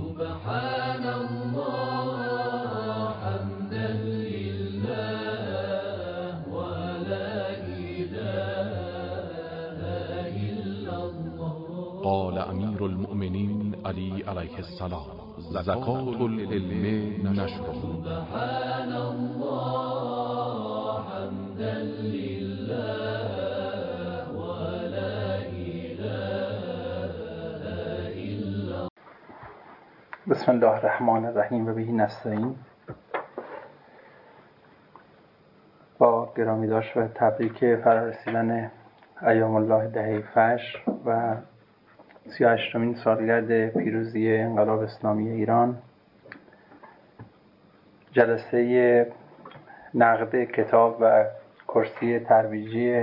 سبحان الله حمدا لله ولا إله إلا الله. قال امیر المؤمنین علی علیه السلام: زکات العلم نشره. سبحان الله حمدا لله ولا إله إلا. بسم الله الرحمن الرحیم و بهی نستعین. با گرامی داشت و تبریک فرارسیدن ایام الله دهه فجر و 38مین سالگرد پیروزی انقلاب اسلامی ایران، جلسه نقد کتاب و کرسی ترویجی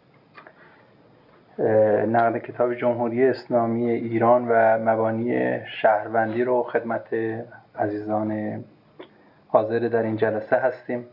نقد کتاب جمهوری اسلامی ایران و مبانی شهروندی رو خدمت عزیزان حاضر در این جلسه هستیم.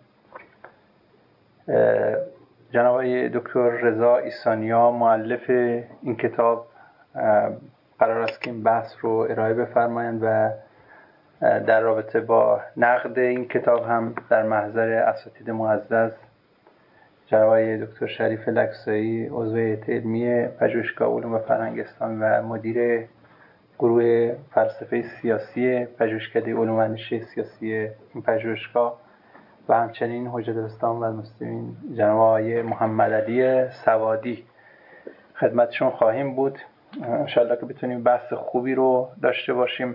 جناب آقای دکتر رضا عیسانیا مؤلف این کتاب قرار است که این بحث رو ارائه بفرمایند و در رابطه با نقد این کتاب هم در محضر اساتید معزز جناب آقای دکتر شریف لکسایی عضو هیئت علمی پژوهشگاه علوم فرهنگ اسلامی و مدیر گروه فلسفه سیاسی پژوهشکده علوم اندیشه سیاسی این پژوهشگاه و همچنین حجت الاسلام و المسلمین جناب آقای محمد علی سوادی خدمتشون خواهیم بود. انشاءالله که بتونیم بحث خوبی رو داشته باشیم.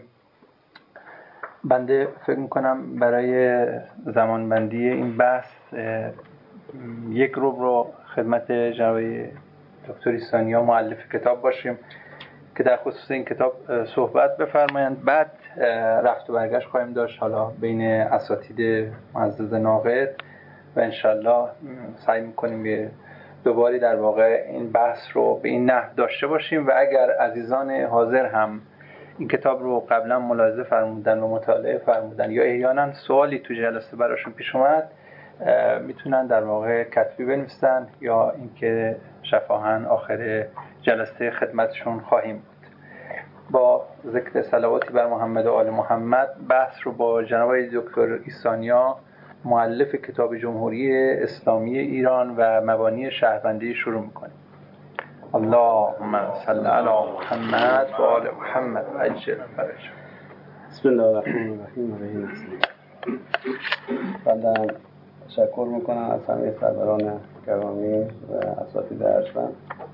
بنده فکر میکنم برای زمانبندی این بحث یک رو خدمت جناب دکتر عیسانیا مؤلف کتاب باشیم که در خصوص این کتاب صحبت بفرمایند. بعد رفت و برگشت خواهیم داشت حالا بین اساتید معزز ناقد و انشالله سعی میکنیم دوباره در واقع این بحث رو به این نحو داشته باشیم و اگر عزیزان حاضر هم این کتاب رو قبلا ملاحظه فرمودن و مطالعه فرمودن یا احیانا سوالی تو جلسه براشون پیش اومد میتونن در واقع کتبی بنویسن یا اینکه شفاهن آخر جلسه خدمتشون خواهیم بود. با ذکر صلواتی بر محمد و آل محمد بحث رو با جناب دکتر عیسانیا مؤلف کتاب جمهوری اسلامی ایران و مبانی شهروندی شروع میکنیم. اللهم صل علی محمد و آل محمد عجل فرج. بسم الله الرحمن الرحیم. بعدم تشکر میکنم از همه سروران گرامی و اساتید ارجمند.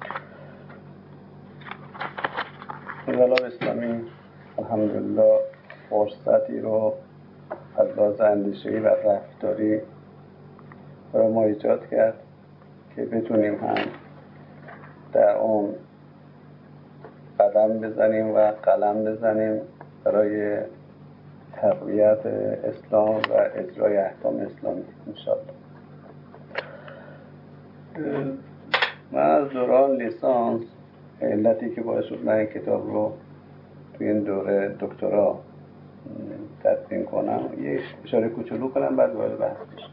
انقلاب اسلامی الحمدلله فرصتی رو از لحاظ اندیشه‌ای و رفتاری برای ما ایجاد کرد که بتونیم هم در اون قدم بزنیم و قلم بزنیم برای تقویت اسلام و اجرای احکام اسلامی انشاءالله. من از دوران لیسانس علتی که باعث شد من این کتاب رو توی این دوره دکترا تدوین کنم یه اشاره کوچولو کنم بعد وارد بحث بشم.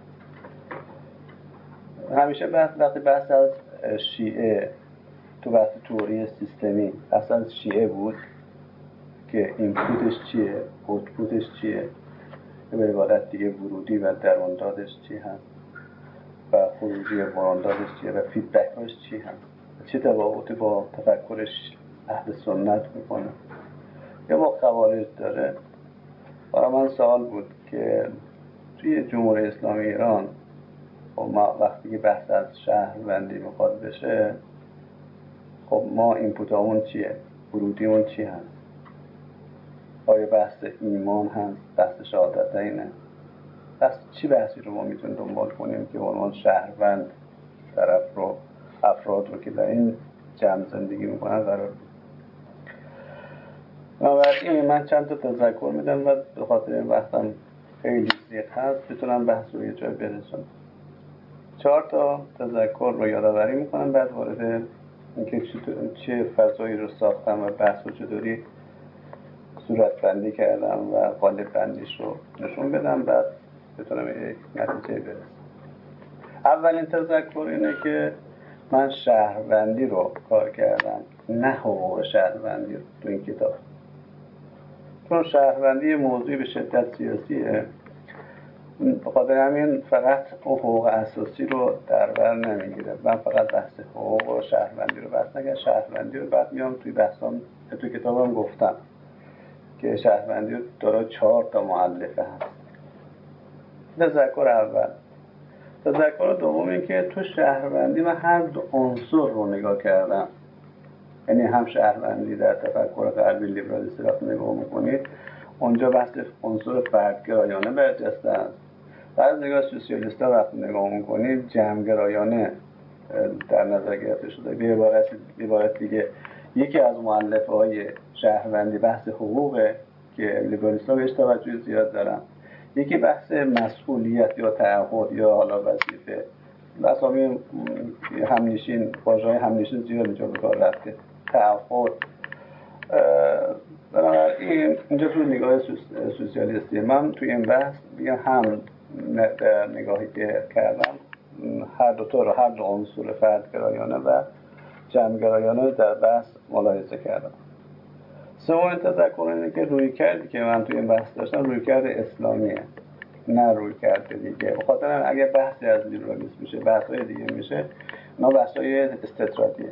همیشه وقتی بحث از شیعه تو بحث تئوری سیستمی بحث از شیعه بود که اینپوتش چیه، اوتپوتش چیه، به عبارت دیگه ورودی و دراندازش چی هست و خروجی و واراندازش چیه و فیدبکاش چی هست، چه تفاوتی با تفکرش اهل سنت میکنه یا با خوارج داره. برای من سوال بود که توی جمهوری اسلامی ایران ما وقتی که بحث از شهروندی میخواد بشه، خب ما اینپوتامون چیه، ورودیمون چی هست؟ آیا بحث ایمان هست، بحث شهادتینه؟ بحث چی بحثی رو ما میتونیم دنبال کنیم که عنوان شهروند طرف رو، افراد رو که در این جمع زندگی میکنن قرار بدیم؟ بنابراین من چند تا تذکر میدم و به خاطر این وقتم خیلی زیاد هست بتونم بحث رو یه جای برسونم. 4 تا تذکر رو یادآوری میکنم، بعد وارد اینکه چه فضایی رو ساختم و بحث رو چطوری صورت بندی کردم و قالب بندیش رو نشون بدم، بعد بتونم یک نتیجه برسم. اولین تذکر اینه که من شهروندی رو کار کردم، نه حقوق شهروندی رو تو این کتاب. چون شهروندی موضوعی به شدت سیاسیه، بخاطر همین فقط اون حقوق اساسی رو در بر نمیگیره. من فقط بحث حقوق و شهروندی رو بحث نگم. شهروندی رو بعد میام توی بحثام، توی کتابم گفتم که شهروندی رو داره 4 تا مؤلفه هست. تذکر اول. تذکر دوم این که تو شهروندی من هر دو عنصر رو نگاه کردم، یعنی هم شهروندی در تفکر غربی لیبرالیستی وقتی نگاه میکنید اونجا بحث عنصر فردگرایانه برجسته است. در نگاه سوسیالیست‌ها وقتی نگاه میکنید جمع‌گرایانه در نظر گرفته شده. به عبارت دیگه یکی از مؤلفه‌های شهروندی بحث حقوقه که لیبرالیست‌ها بهش توجه زیاد دارن، یکی بحث مسئولیت یا تعهد یا حالا وظیفه. اسامی همنشین، واژه‌های همنشین زیاد اینجا به کار رفته. تعهد. بنابراین اینجا تو نگاه سوسیالیستی من توی این بحث بگم هم در نگاهی که کردم هر دو عنصر فردگرایانه و جمع‌گرایانه در بحث ملاحظه کردم. سومین تذکر اینه که رویکردی که من توی این بحث داشتم رویکرد اسلامیه، نه رویکرد دیگه. بخاطر اگه بحثی از لیبرالیسم میشه، بحث‌های دیگه میشه، اینا بحث‌های استطرادیه.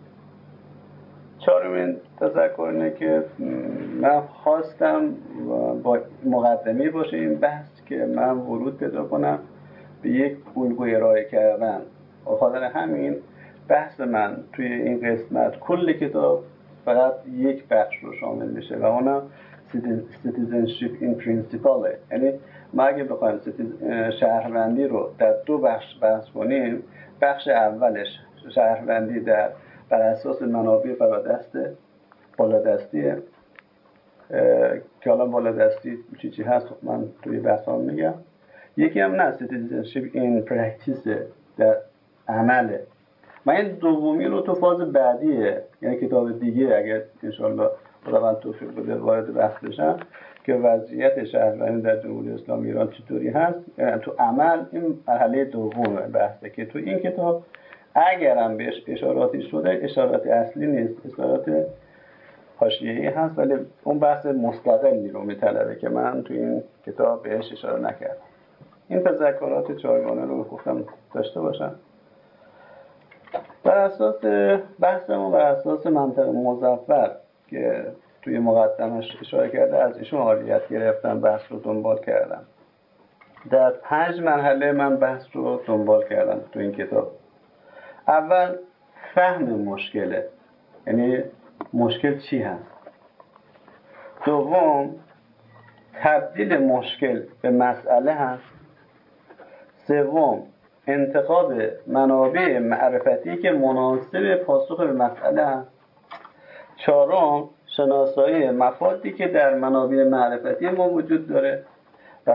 چهارمین تذکر اینه که من خواستم با مقدمه باشه این بحث که من ورود پیدا کنم به یک الگوی ارائه کردن. بخاطر همین بحث من توی این قسمت کل کتاب فقط یک بخش رو شامل میشه و اونم citizenship in principle. یعنی ما اگه بخوایم شهروندی رو در 2 بخش بحث کنیم، بخش اولش شهروندی بر اساس منابع فرادسته، بالادستیه که حالا بالادستی چی هست من توی بحثام میگم. یکی هم نه، citizenship in practice، در عمله. من این دومی رو تو فاز بعدیه، یعنی کتاب دیگه اگر انشالله خداوند توفیق بده وارد بحث بشم که وضعیت شهروندی در جمهوری اسلامی ایران چطوری هست، یعنی تو عمل این مرحله دومه بحثه که تو این کتاب اگرم بهش اشاراتی شده اشارات اصلی نیست، اشارات حاشیه‌ای هست، ولی اون بحث مستقلی رو میطلبه که من تو این کتاب بهش اشاره نکردم. این تذکرات 4گانه رو گفتم داشته باشم. بر اساس بحثمون بر اساس منطق مظفر که توی مقدمش اشاره کرده از ایشون حالیت گرفتم، بحث رو دنبال کردم. در 5 مرحله من بحث رو دنبال کردم تو این کتاب. اول فهم مشکله، یعنی مشکل چی هست. دوم تبدیل مشکل به مسئله هست. سوم انتخاب منابع معرفتی که مناسب پاسخ به مسئله هست. چهارم شناسایی مفادی که در منابع معرفتی ما وجود داره. و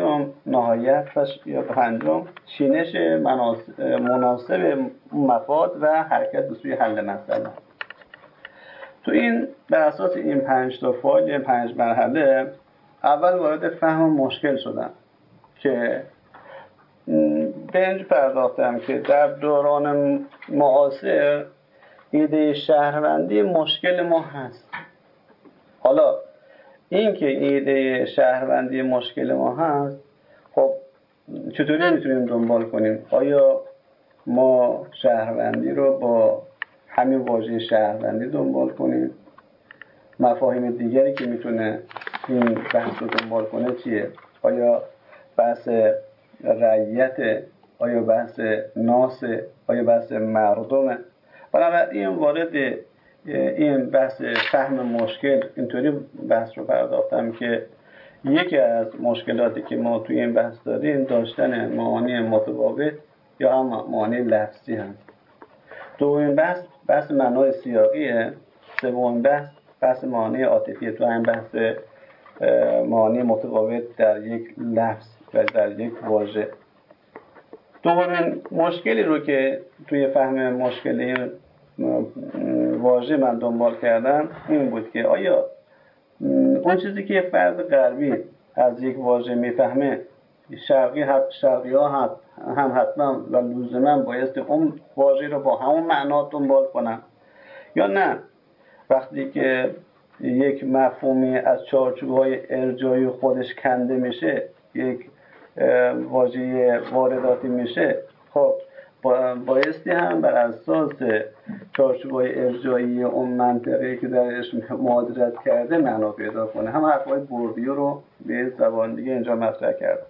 پنجم چینش مناسب مفاد و حرکت به سوی حل مسئله. تو این بر اساس این 5 تا فایل، 5 مرحله، اول وارد فهم مشکل شدم که به اینجا پرداختم که در دوران معاصر ایده شهروندی مشکل ما هست. حالا این که ایده شهروندی مشکل ما هست، خب چطوری میتونیم دنبال کنیم؟ آیا ما شهروندی رو با همین واژه شهروندی دنبال کنیم؟ مفاهیم دیگری که میتونه این بحث رو دنبال کنه چیه؟ آیا بحث رعیت، آیا بحث ناس، آیا بحث مردمه؟ بنابراین وارد این بحث فهم مشکل اینطوری بحث رو پرداختم که یکی از مشکلاتی که ما توی این بحث داریم داشتن معانی متفاوت یا هم معانی لفظی هست. دومین بحث معنای سیاقیه. سومین بحث معانی عاطفی. تو این بحث معانی متفاوت در یک لفظ و در یک واژه. دومین مشکلی رو که توی فهم مشکلی واژه من دنبال کردم این بود که آیا اون چیزی که فرد غربی از یک واژه میفهمه شرقی ها هم حتما و لزوما بایستی اون واژه رو با همون معنا دنبال کنن، یا نه وقتی که یک مفهومی از چارچوب‌های ارجایی خودش کنده میشه، یک واژه وارداتی میشه، خب بایستی هم بر اساس چارچوب‌های ارجایی اون منطقه‌ای که درش مهاجرت کرده معنا پیدا کنه. هم حرفای بوردیو رو به زبان دیگه اینجا مطرح کرده.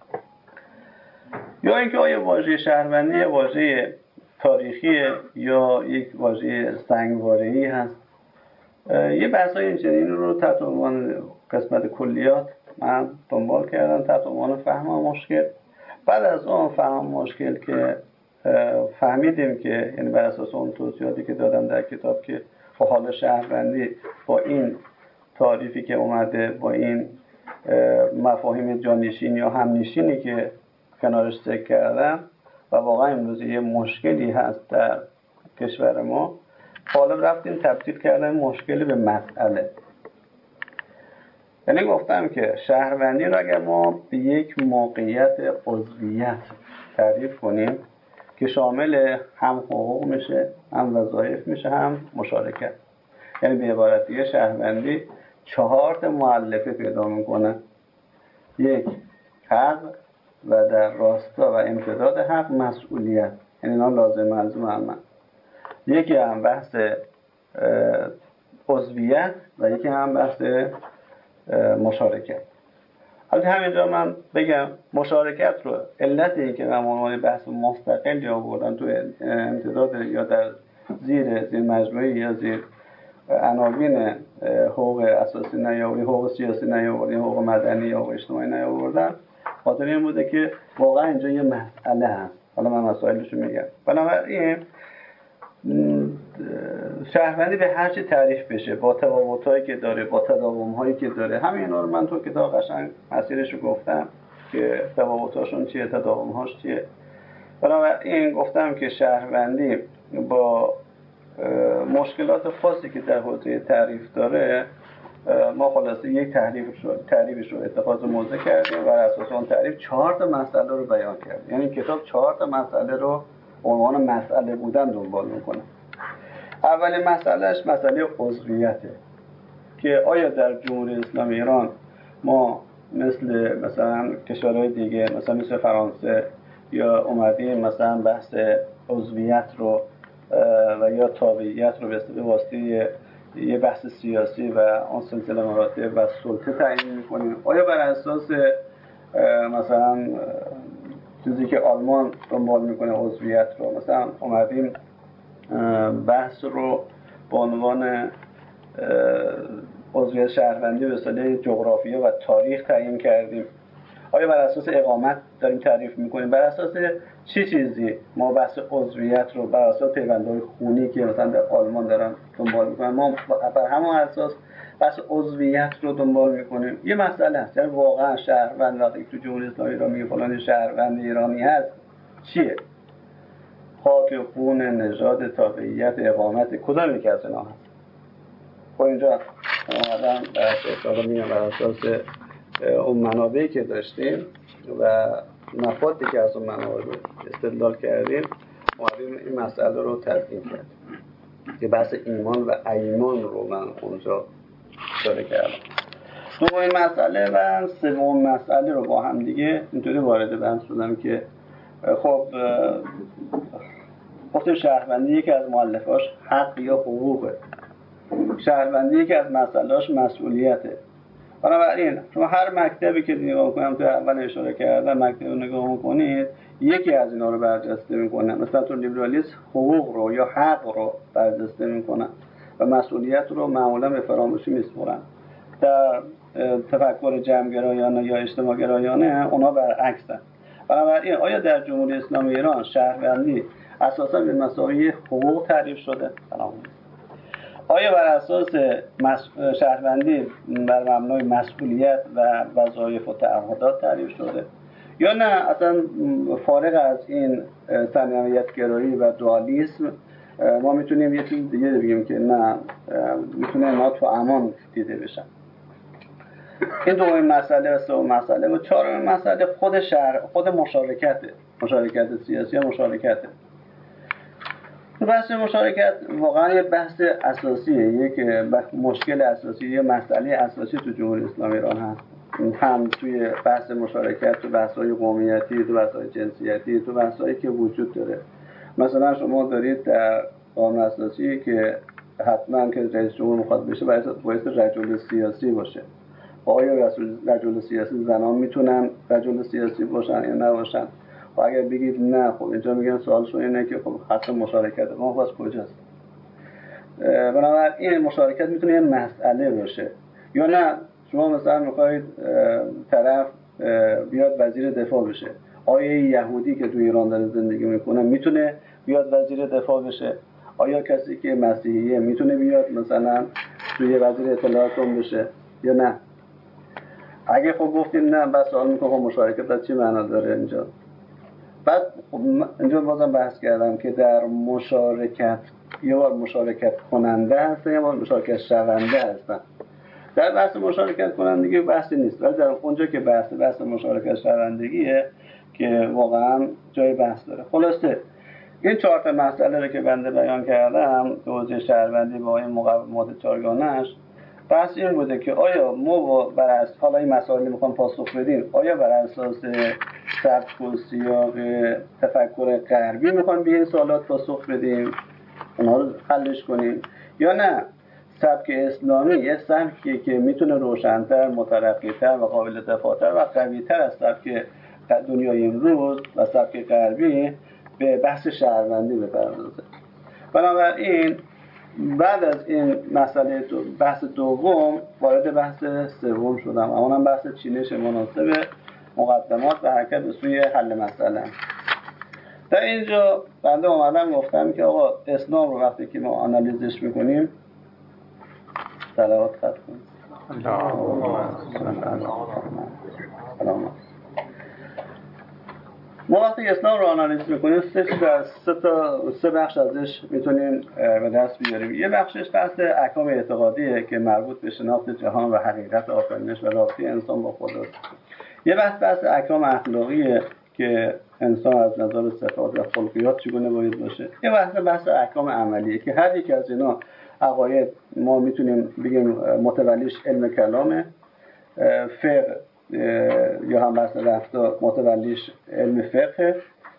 یا اینکه آیا واژه شهروندی واژه تاریخی یا یک واژه سنگواره‌ای هست. یه بحث‌های اینچنین رو تحت عنوان قسمت کلیات من دنبال کردم تحت عنوان فهم مشکل. بعد از اون فهم مشکل که فهمیدیم که یعنی بر اساس اون توضیحاتی که دادم در کتاب که حال شهروندی با این تعریفی که اومده، با این مفاهیم جانشین یا همنشینی که کنارش ذکر کردم و واقعا امروز یه مشکلی هست در کشور ما، حالا رفتیم تبدیل کردن مشکلی به مسئله. یعنی گفتم که شهروندی رو اگر ما به یک موقعیت عضویت تعریف کنیم که شامل هم حقوق میشه، هم وظایف میشه، هم مشارکت، یعنی به عبارت دیگه شهروندی 4 مؤلفه پیدا میکنه. یک، حق و در راستا و امتداد حق مسئولیت، یعنی اینا لازم ملزوم هم. یکی هم بحث عضویت و یکی هم بحث مشارکت. حالا همینجا من بگم مشارکت رو علت این که من عنوان بحث مستقل آوردم تو امتداد یا در زیر مجموعه یا زیر عناوین حقوق اساسی نیاوردیم، حقوق سیاسی نیاوردیم، حقوق مدنی یا حقوق اجتماعی نیاوردم، خاطر این بوده که واقعا اینجا یه مسئله هست. حالا من مسائلشو میگم. بنابراین شهروندی به هر چی تعریف بشه با تفاوتایی که داره، با تداوم‌هایی که داره، همین اینا رو من تو کتاب قشنگ مسیرشو گفتم که تفاوتاشون چیه، تداوم‌هاش چیه. بنابراین گفتم که شهروندی با مشکلات خاصی که در حوزه تعریف داره، ما خلاصه یک تعریفش رو اتخاذ موضع کردیم و بر اساس اون تعریف 4 مسئله رو بیان کردیم. یعنی کتاب 4 مسئله رو عنوان مسئله بودن دنبال میکنه. اولین مسئلهش مسئله عضویته که آیا در جمهوری اسلامی ایران ما مثلا کشورهای دیگه مثل فرانسه یا اومدیم مثلا بحث عضویت رو و یا تابعیت رو به واسطه یه بحث سیاسی و اون سلسله مراتب و سلطه تعیین میکنیم؟ آیا بر اساس مثلا چیزی که آلمان دنبال میکنه عضویت رو، مثلا اومدیم بحث رو با عنوان عضویت شهروندی به وسیله جغرافیا و تاریخ تعیین کردیم؟ آیا بر اساس اقامت داریم تعریف میکنیم؟ بر اساس چه چیزی ما بحث عضویت رو بر اساس پیوندهای خونی که مثلا در آلمان دارن دنبال میکنن، ما بر همون اساس بحث عضویت رو دنبال میکنیم؟ یه مسئله هست. یعنی واقعا شهروند وقتی تو جمهوری اسلامی ایران میگه فلان شهروند ایرانی هست چیه؟ خاک خون، نژاد، تابعیت، اقامت، کدام یکی از اینا هست؟ خب اینجا اومدم بر اساس اون منابعی که داشتیم و مفادی که از اون منابع استدلال کردیم، اومدیم این مسئله رو تضمین کردیم که بحث ایمان و ایمان رو من اونجا اشاره کردم. دومین مسئله و سومین مسئله رو با هم دیگه اینطوری وارد بحث شدم که خب گفتیم شهروندی یکی از مؤلفه‌اش حق یا حقوقه، شهروندی یکی از مسئله‌اش مسئولیته. بنابراین شما هر مکتبی که نگاه کنم تو اول اشاره کردم، مکتب رو نگاه میکنید یکی از اینا رو برجسته میکنه. مثلا تو لیبرالیسم حقوق رو یا حق رو برجسته میکنن و مسئولیت رو معمولا به فراموشی میسپرن. در تفکر جمع‌گرایانه یا اجتماع گرایانه اونا برعکسن. بنابراین آیا در جمهوری اسلامی ایران شهروندی اساسا به مساوی حقوق تعریف شده؟ آیا بر اساس شهروندی بر مبنای مسئولیت و وظایف و تعهدات تعریف شده؟ یا نه اصلا فارغ از این صنعیت گرایی و دوالیسم ما میتونیم یه چیز دیگه بگیم که نه، میتونه اینا تو امان دیده بشن. این دومین مسئله و سومین مسئله. و چهارمین مسئله خود مشارکت سیاسی و مشارکته. تو بحث مشارکت واقعا یه بحث اساسیه، یک مشکل اساسی، یه مسئله اساسی تو جمهوری اسلامی ایران هست. هم توی بحث مشارکت، تو بحث‌های قومیتی، تو بحث‌های جنسیتی، تو بحث‌هایی که وجود داره. مثلا شما دارید در قانون اساسی که حتما که رئیس جمهور میخواد بشه باید رجل سیاسی باشه. آیا رجل سیاسی زنان میتونن رجل سیاسی باشن یا نباشن؟ و اگر بگید نه، خب اینجا میگن سوالشون اینه که خب حق مشارکت ما باز کجاست؟ بنابراین این مشارکت میتونه یه مسئله باشه. یا نه شما مثلا میخواید طرف بیاد وزیر دفاع بشه، آیا یهودی که توی ایران داره زندگی میکنه میتونه بیاد وزیر دفاع بشه؟ آیا کسی که مسیحیه میتونه بیاد مثلا توی وزیر اطلاعات بشه یا نه؟ اگه خب گفتیم نه، بس سوال میکنم مشارکت در چی معنا داره اینجا؟ بعد اینجا بازم بحث کردم که در مشارکت یه بار مشارکت کننده هستن، یه بار مشارکت شونده هستن. در بحث مشارکت کنندگی بحثی نیست، ولی در اونجا که بحث مشارکت شوندگیه که واقعا جای بحث داره. خلاصه این 4 تا مسئله رو که بنده بیان کردم، توضیح شهروندی با این مقومات 4گانه‌اش، بحث این بوده که آیا ما بر اساس حالا این مسائل میخوام پاسخ بدیم، آیا بر اساس سبک و سیاق تفکر غربی میخوام به این سوالات پاسخ بدیم، اونها رو حلش کنیم، یا نه سبک اسلامی یه سبکیه که میتونه روشن‌تر، مترقی‌تر و قابل دفاع‌تر و قوی‌تر از سبک دنیای امروز و سبک غربی به بحث شهروندی بپردازه. بنابراین بعد از این مسئله بحث دوم وارد بحث سوم شدم، اونم بحث چینش مناسب مقدمات و حرکت به سوی حل مسئله. در اینجا بنده اومدم گفتم که آقا اسلام رو وقتی که ما آنالیزش میکنیم، صلوات خط کنیم، ما وقتی اسلام رو آنالیز میکنیم سه بخش ازش میتونیم به دست بیاریم. یه بخشش بحث احکام اعتقادیه که مربوط به شناخت جهان و حقیقت آفرینش و رابطه انسان با خداست. یه بحث احکام اخلاقیه که انسان از نظر صفات و خلقیات چگونه باید باشه. یه بحث احکام عملیه که هر یک از اینا عقاید ما میتونیم بگیم متولیش علم کلامه، فقه یا هم بحث رفتار متولیش علم فقه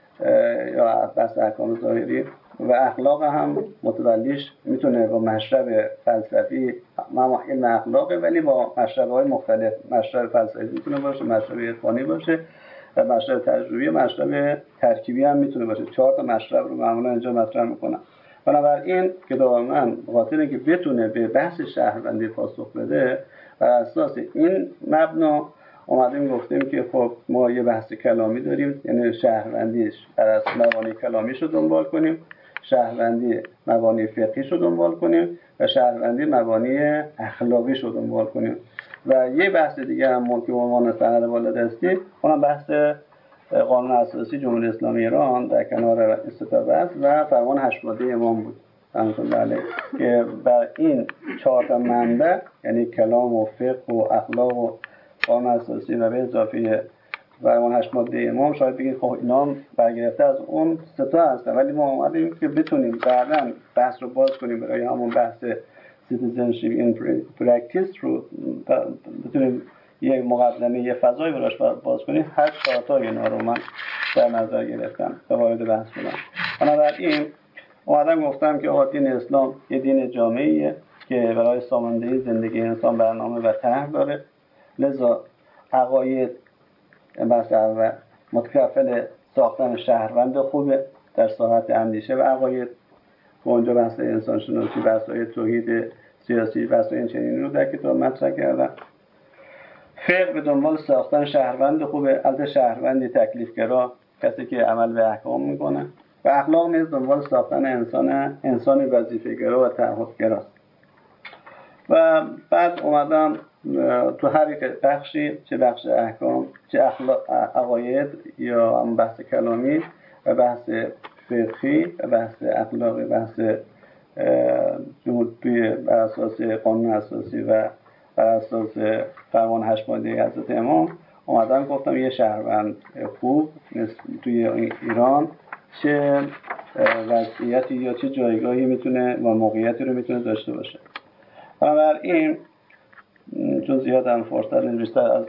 یا بحث احکام ظاهری، و اخلاق هم متولیش میتونه با مشرب فلسفی، علم اخلاقه ولی با مشرب‌های مختلف، مشرب فلسفی میتونه باشه، مشرب عرفانی باشه و مشرب تجربی، مشرب ترکیبی هم میتونه باشه. 4 تا مشرب رو معمولا اینجا مطرح میکنم. بنابراین کتاب من بخاطر اینکه بتونه به بحث شهروندی پاسخ بده، بر اساس این مبنا اومدیم گفتیم که خب ما یه بحث کلامی داریم، یعنی شهروندیش بر اساس مبانی کلامیش رو دنبال کنیم، شهروندی مبانی فقهیش رو دنبال کنیم و شهروندی مبانی اخلاقیش رو دنبال کنیم. و یه بحث دیگه هم که عنوان سند بالادستی، اونم بحث قانون اساسی جمهوری اسلامی ایران در کنار استفاده و فرمان 8 ماده امام بود بله، که بر این 4 تا منبع یعنی کلام و فقه و اخلاق و قانون اساسی و به اضافه فرمان 8 ماده امام، شاید بگید خب اینا هم برگرفته از اون 3 تا هستن، ولی ما اومدیم که بتونیم بعداً بحث رو باز کنیم برای همون بحث citizenship in practice رو بتونیم یه مقدمه، یه فضایی براش باز کنیم. هر 4 تا اینا رو من در نظر گرفتم تا وارد بحث کنم. بنابراین اومدم گفتم که آقا دین اسلام یه دین جامعیه که برای ساماندهی زندگی انسان برنامه و طرح داره، لذا عقاید بحث اول متکفل ساختن شهروند خوبه در ساحت اندیشه و عقاید، و اونجا بحث انسان شناسی، بحث‌های توحید سیاسی، بحث این چنینی رو در کتاب مطرح کردم. فقه به دنبال ساختن شهروند خوبه، البته شهروندی تکلیفگرا، کسی که عمل به احکام میکنه، و اخلاق نیز دنبال ساختن انسان وظیفه‌گرا و تعهدگراست. و بعد اومدم تو هر یک بخشی، چه بخش احکام، چه عقاید یا هم بحث کلامی و بحث فقهی و بحث اخلاقی، بحث جمهوری بر اساس قانون اساسی و بر اساس فرمان 8 ماده حضرت امام، اومدم گفتم یه شهروند خوب توی ایران چه وضعیتی یا چه جایگاهی میتونه و موقعیتی رو میتونه داشته باشه. بنابراین چون زیاد هم فرصت نیست، بیشتر از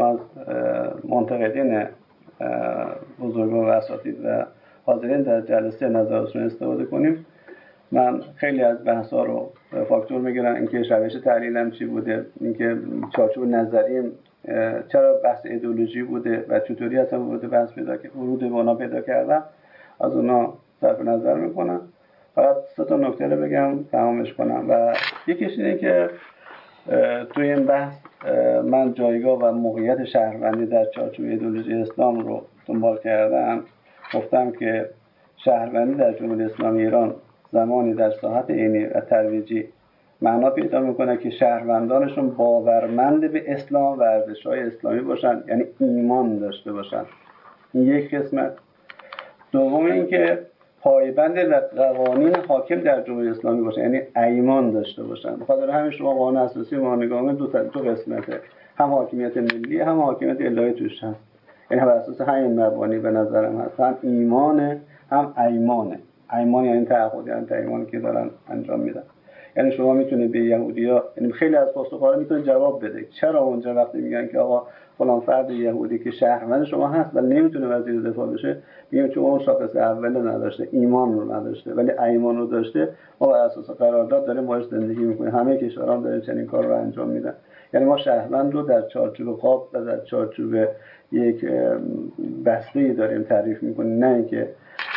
منتقدین بزرگان و اساتید و حاضرین در جلسه نظراتشون استفاده کنیم. من خیلی از بحث‌ها رو فاکتور میگیرم، اینکه روش تحلیلم چی بوده، اینکه چارچوب نظریم چرا بحث ایدئولوژی بوده و چطوری اصلا ورود به اونا پیدا کردم، از اونا صرف نظر میکنم. فقط 3 نکته رو بگم تمامش کنم. و یکیش اینه که توی این بحث من جایگاه و موقعیت شهروندی در چارچوب ایدئولوژی اسلام رو دنبال کردم. گفتم که شهروندی در جمهوری اسلامی ایران زمانی در ساحت عینی و ترویجی معنا پیدا میکنه که شهروندانشون باورمند به اسلام و ارزش‌های اسلامی باشن، یعنی ایمان داشته باشن. این یک قسمت. دوم این که پایبند به قوانین حاکم در جمهوری اسلامی باشن، یعنی ایمان داشته باشن. بخاطر همین شما قانون اساسی ما نگاه کنید دو قسمته، هم حاکمیت ملی هم حاکمیت الهی توش هست. یعنی بر اساس همین مبانی به نظرم هست، هم ایمانه هم ایمانه. ایمان یعنی تعهد، یعنی ایمانی که دارن انجام میدن. یعنی شما میتونید به یهودی‌ها، یعنی خیلی از پاسخ‌ها میتونید جواب بده. چرا اونجا وقتی میگن که آقا فلان فرد یهودی که شهروند شما هست و نمیتونه وزیر دفاع بشه، میگن چون اون شاخص اول نداشته، ایمان رو نداشته، ولی ایمان رو داشته، ما بر اساس قرارداد داریم باهاش زندگی میکنیم. همه کشورها دارن چنین کار رو انجام میدن. یعنی ما شهروند رو در چارچوب قاب و در چارچوب یک بسته‌ای داریم تعریف میکنیم، نه اینکه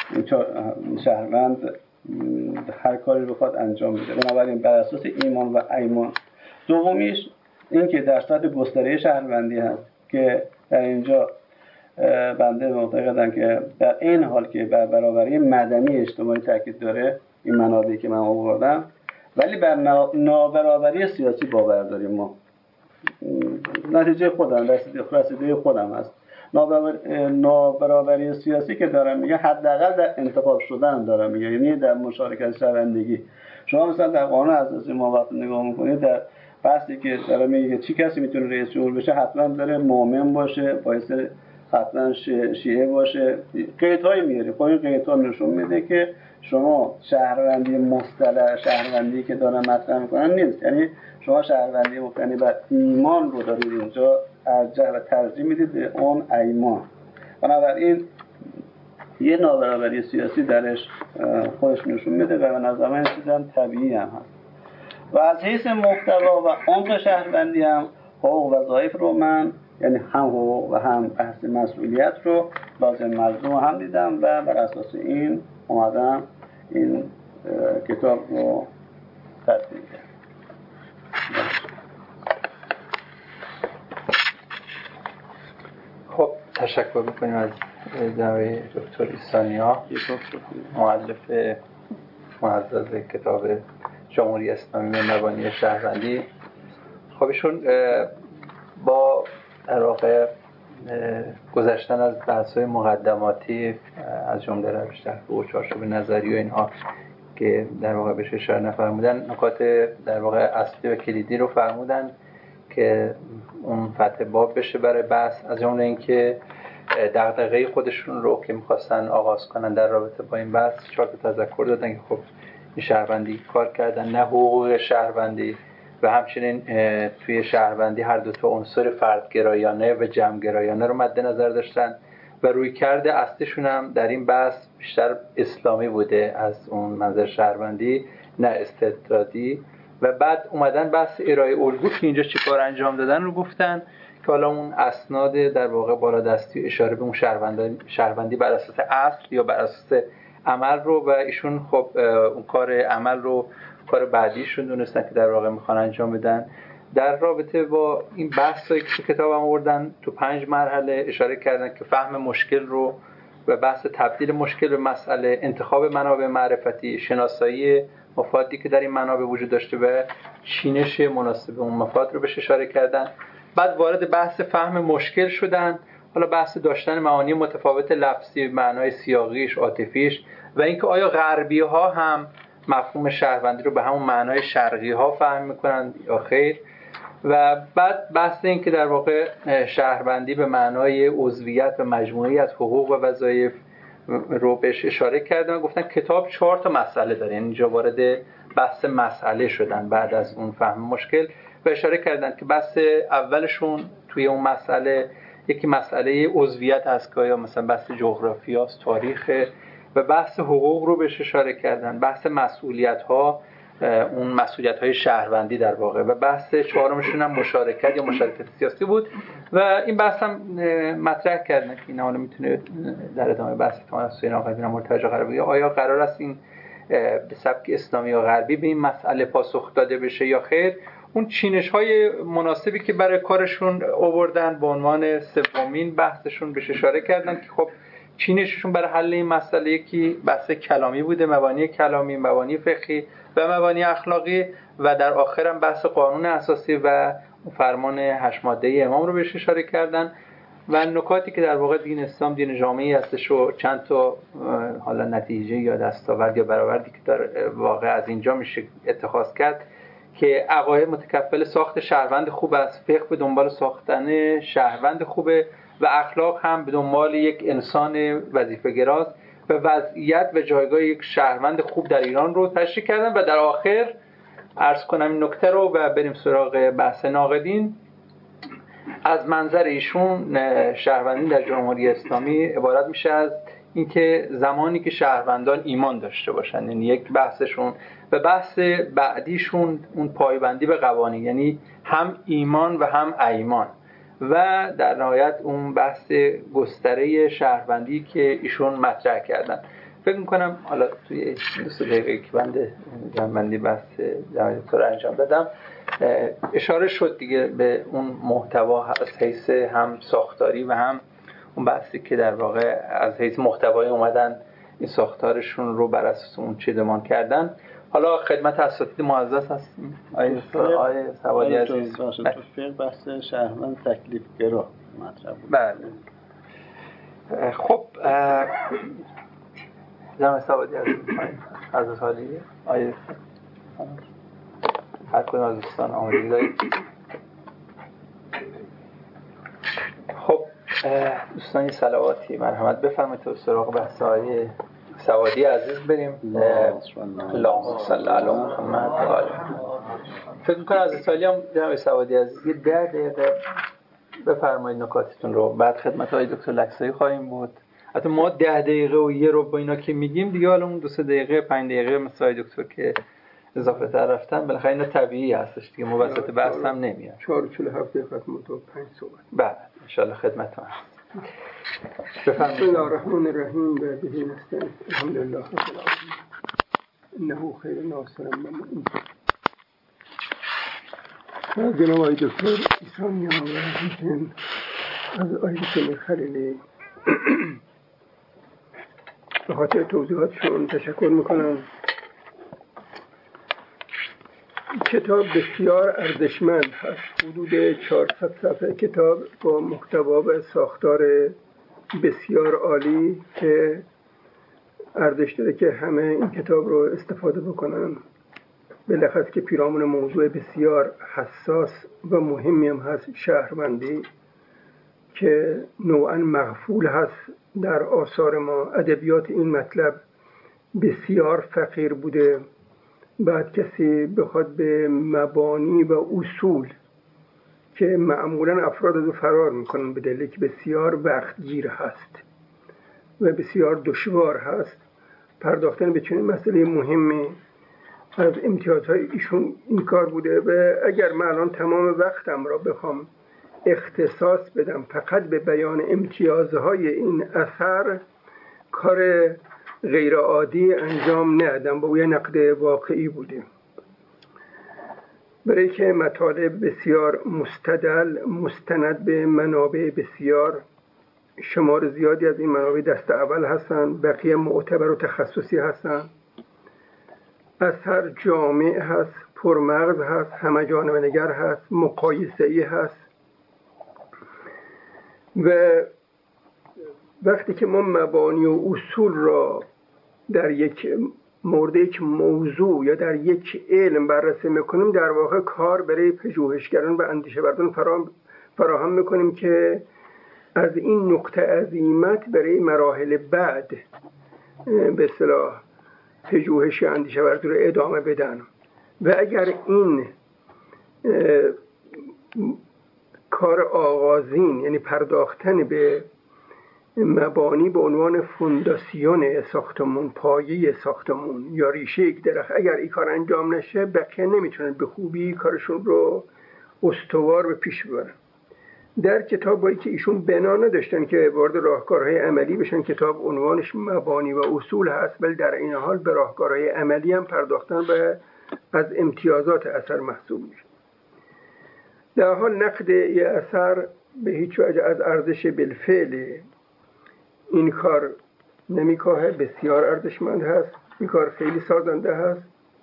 شهروند هر کاری بخواد انجام بده. بنابراین بر اساس ایمان و ایمان. دومیش این که در سطح گستره شهروندی هست که در اینجا بنده معتقدم که در این حال که بر برابری مدنی اجتماعی تاکید داره، این منابعی که من آوردم، ولی بر نابرابری سیاسی باور داریم. ما نتیجه خودم، رسیده خودم هست. نابرابری سیاسی که دارم میگه حداقل در انتخاب شدن دارم میگه، یعنی در مشارکت شهروندگی. شما مثلا در قانون اساسی ما وقتی نگاه میکنید، در بحثی که دارم میگه چی کسی میتونه رئیس جمهور بشه، حتما داره مؤمن باشه، باعث حتما شیعه باشه، قیدهای میاره. خب این قیدها نشون میده که شما شهروندی مصطلح شهروندی که دارن مطرح میکنن نیست. یعنی شما شهروندی مبتنی بر ایمان رو دارید اینجا ارجح و ترجیح میدید به اون ایمان. بنابراین یه نابرابری سیاسی درش خودش نشون میده و به نظر من چیزا طبیعی هم هست. و از حیث محتوا و عمق شهروندی هم حقوق و وظایف رو من، یعنی هم حقوق و هم بحث مسئولیت رو لازم ملزوم هم دیدم و بر اساس این اومدم این کتاب رو تصدیق کردم. خب تشکر میکنیم از جناب دکتر ایسانیا، مؤلف معزز کتاب جمهوری اسلامی و مبانی شهروندی. خب ایشون با در واقع گذشتن از بحث‌های مقدماتی از جمله روش تحقیق و چارچوب نظری و اینها که در واقع بهش اشاره نفرمودن، نکات در واقع اصلی و کلیدی رو فرمودن که اون فتح باب بشه برای بحث. از جمله اینکه دغدغه خودشون رو که می‌خواستن آغاز کنن در رابطه با این بحث 4 تا تذکر دادن که خب این شهروندی کار کردن، نه حقوق شهروندی، و همچنین توی شهروندی هر دو تا عنصر فردگرایانه و جمعگرایانه رو مد نظر داشتن و رویکرد اصلیشون هم در این بحث بیشتر اسلامی بوده از اون منظر شهروندی، نه استبدادی. و بعد اومدن بحث ارائه الگو که اینجا چیکار انجام دادن رو گفتن که حالا اون اسناد در واقع بالادستی اشاره به اون شهروندی بر اساس اصل یا بر اساس عمل رو، و ایشون خب اون کار عمل رو کار بعدیشون دونستن که در واقع میخوان انجام بدن. در رابطه با این بحثایی که کتابم آوردن تو 5 مرحله اشاره کردن که فهم مشکل رو و بحث تبدیل مشکل به مسئله، انتخاب منابع معرفتی، شناسایی مفادی که در این منابع وجود داشته و چینش مناسب اون مفاد رو بهش اشاره کردن. بعد وارد بحث فهم مشکل شدن، حالا بحث داشتن معانی متفاوت لفظی، معنای سیاقیش، عاطفیش، و اینکه آیا غربی ها هم مفهوم شهروندی رو به همون معنای شرقی ها فهم میکنن یا خیر. و بعد بحث این که در واقع شهروندی به معنای عضویت و مجموعی از حقوق و وظایف رو بهش اشاره کردن و گفتن کتاب 4 تا مسئله داره، یعنی اینجا وارد بحث مسئله شدن بعد از اون فهم مشکل و اشاره کردن که بحث اولشون توی اون مسئله یکی مسئله عضویت هست که یا مثلا بحث جغرافیاست، تاریخ و بحث حقوق رو بهش اشاره کردن، بحث مسئولیت‌ها، اون مسئولیت‌های شهروندی در واقع و بحث چهارمشون هم مشارکت یا مشارکت سیاسی بود و این بحث هم مطرح کردن که این حالا میتونه در ادامه بحثتون از سوی ناقدین مرتجع قرار بگیره. آیا قرار است این به سبک اسلامی یا غربی به این مسئله پاسخ داده بشه یا خیر؟ اون چینش‌های مناسبی که برای کارشون آوردن به عنوان سومین بحثشون بهش اشاره کردن که خب چینششون برای حل این مسئله یکی بحث کلامی بوده، مبانی کلامی، مبانی فقهی و مبانی اخلاقی و در آخر هم بحث قانون اساسی و فرمان 8 ماده امام رو بهش اشاره کردن و نکاتی که در واقع دین اسلام دین جامعی هستش و چند تا حالا نتیجه یا دستاورد یا برآوردی که در واقع از اینجا میشه اتخاذ کرد که عقاید متکفل ساخت شهروند خوب است، فقه به دنبال ساختن شهروند خوبه و اخلاق هم به دنبال یک انسان وظیفه‌گراست و وضعیت و جایگاه یک شهروند خوب در ایران رو تشریح کردن و در آخر عرض کنم این نکته رو و بریم سراغ بحث ناقدین. از منظر ایشون شهروندی در جمهوری اسلامی عبارت میشه از اینکه زمانی که شهروندان ایمان داشته باشن، یعنی یک بحثشون و بحث بعدیشون اون پایبندی به قوانین، یعنی هم ایمان و هم ایمان و در نهایت اون بحث گستره شهروندی که ایشون مطرح کردن. فکر میکنم حالا توی 2 دقیقه که بنده جنبندی بحث جنبندی رو انجام دادم اشاره شد دیگه به اون محتوا از حیث هم ساختاری و هم اون بحثی که در واقع از حیث محتوایی اومدن این ساختارشون رو بر اساس اون چیدمان کردن. حالا خدمت اساتید معزز هستیم. آیه سوادی عزیز تو فقه بحث شهروند تکلیف گرا مطرح بود. بله. خب جناب سوادی عزیز از حالی آیه هر کدوم از دوستان آمادگی دارید؟ خب دوستانی صلواتی مرحمت بفرمایید تا سراغ بحث آیه سوادی عزیز بریم. اللهم صل علی محمد و آل محمد. فکر می‌کنم از سالی هم جناب سوادی عزیز یه 10 دقیقه بفرمایید نکاتتون رو، بعد خدمت های دکتر لکسایی خواهیم بود. حتی ما 10 دقیقه و یه رو با اینا که میگیم دیگه حالا اون 2-3 دقیقه 5 دقیقه مثل دکتر که اضافه تر رفتن بالاخره اینا طبیعی هستش دیگه، ما وسط بحث هم نمیاد. 4:47 دقیقه مدت 5 صحبت. بله ان شاء الله خدمتتون هست. بفرمایید. بسم الله الرحمن الرحیم. به نستعین. الحمدلله رب العالمین. انه خیر ناصر و معین. جناب آقای دکتر ایسانیان و همچنین از آقای دکتر خلیلی به خاطر توضیحاتشون تشکر میکنم. کتاب بسیار ارزشمند هست، حدود 400 صفحه کتاب با محتوا و ساختار بسیار عالی که ارزش داره که همه این کتاب رو استفاده بکنن. بالاخص که پیرامون موضوع بسیار حساس و مهمی هم هست، شهروندی، که نوعاً مغفول هست در آثار ما. ادبیات این مطلب بسیار فقیر بوده. بعد کسی بخواد به مبانی و اصول که معمولاً افراد رو فرار میکنن به دلیل که بسیار وقتگیر هست و بسیار دشوار هست، پرداختن به چنین مسئله مهمی از امتیازهای ایشون این کار بوده. و اگر من الان تمام وقتم را بخوام اختصاص بدم فقط به بیان امتیازهای این اثر، کار غیر عادی انجام ندادم و یه نقد واقعی بوده، برای که مطالب بسیار مستدل، مستند به منابع بسیار، شمار زیادی از این منابع دست اول هستن، بقیه معتبر و تخصصی هستن. اثر جامع هست، پرمغز هست، همه جانبه نگر هست، مقایسه‌ای هست. و وقتی که ما مبانی و اصول را در یک مورد یک موضوع یا در یک علم بررسی میکنیم، در واقع کار برای پژوهشگران و اندیشه برداران فراهم میکنیم که از این نقطه عظیمت برای مراحل بعد به اصطلاح پژوهش اندیشه ورزی رو ادامه بدن. و اگر این کار آغازین، یعنی پرداختن به مبانی به عنوان فونداسیون ساختمون، پایه ساختمون یا ریشه یک درخت، اگر این کار انجام نشه بقیه نمیتونن به خوبی کارشون رو استوار به پیش ببرن. در کتابایی که ایشون بنا نداشتن که وارد راهکارهای عملی بشن، کتاب عنوانش مبانی و اصول هست، ولی در این حال به راهکارهای عملی هم پرداختن و از امتیازات اثر محسوب میشه. در حال نقد یه اثر به هیچ وجه از ارزش بالفعل این کار نمیکاهه، بسیار ارزشمند هست، این کار خیلی سازنده هست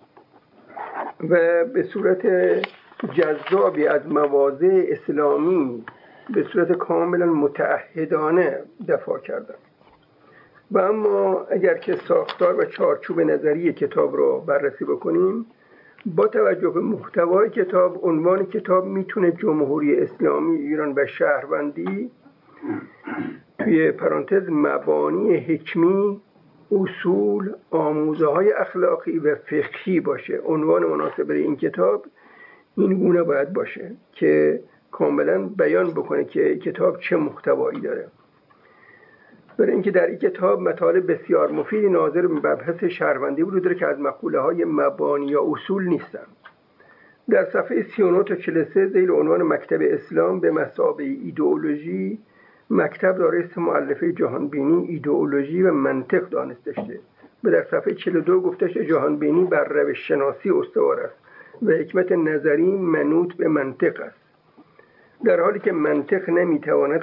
و به صورت جذابی از مواضع اسلامی به صورت کاملا متعهدانه دفاع کردن. و اما اگر که ساختار و چارچوب نظری کتاب رو بررسی بکنیم، با توجه به محتوای کتاب، عنوان کتاب میتونه جمهوری اسلامی ایران و شهروندی توی پرانتز مبانی حکمی، اصول، آموزه های اخلاقی و فقهی باشه. عنوان مناسب برای این کتاب این گونه باید باشه که کاملا بیان بکنه که کتاب چه محتوایی داره. برای اینکه در این کتاب مطالب بسیار مفیدی ناظر به مبحث شهروندی وجود داره که از مقوله های مبانی یا اصول نیستن. در صفحه 39 تا 43 ذیل عنوان مکتب اسلام به مثابه ایدئولوژی، مکتب داره اسم مؤلفه جهانبینی، ایدئولوژی و منطق دانسته شده. و در صفحه 42 گفتش جهانبینی بر روش شناسی استوار است و حکمت نظری منوط به منطق است، در حالی که منطق نمیتواند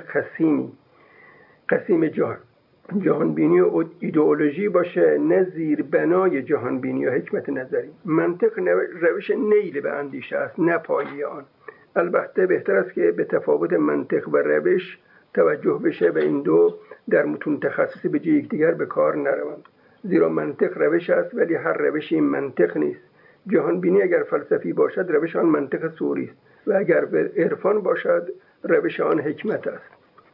قسیم جهانبینی و ایدئولوژی باشه، نه زیربنای جهانبینی و حکمت نظری. منطق روش نیل به اندیشه است، نه پایه آن. البته بهتر است که به تفاوت منطق و روش توجه بشه و این دو در متون تخصصی به جای یکدیگر به کار نروند، زیرا منطق روش است ولی هر روشی منطق نیست. جهانبینی اگر فلسفی باشد روش آن منطق صوری است و اگر عرفان باشد روش آن حکمت است.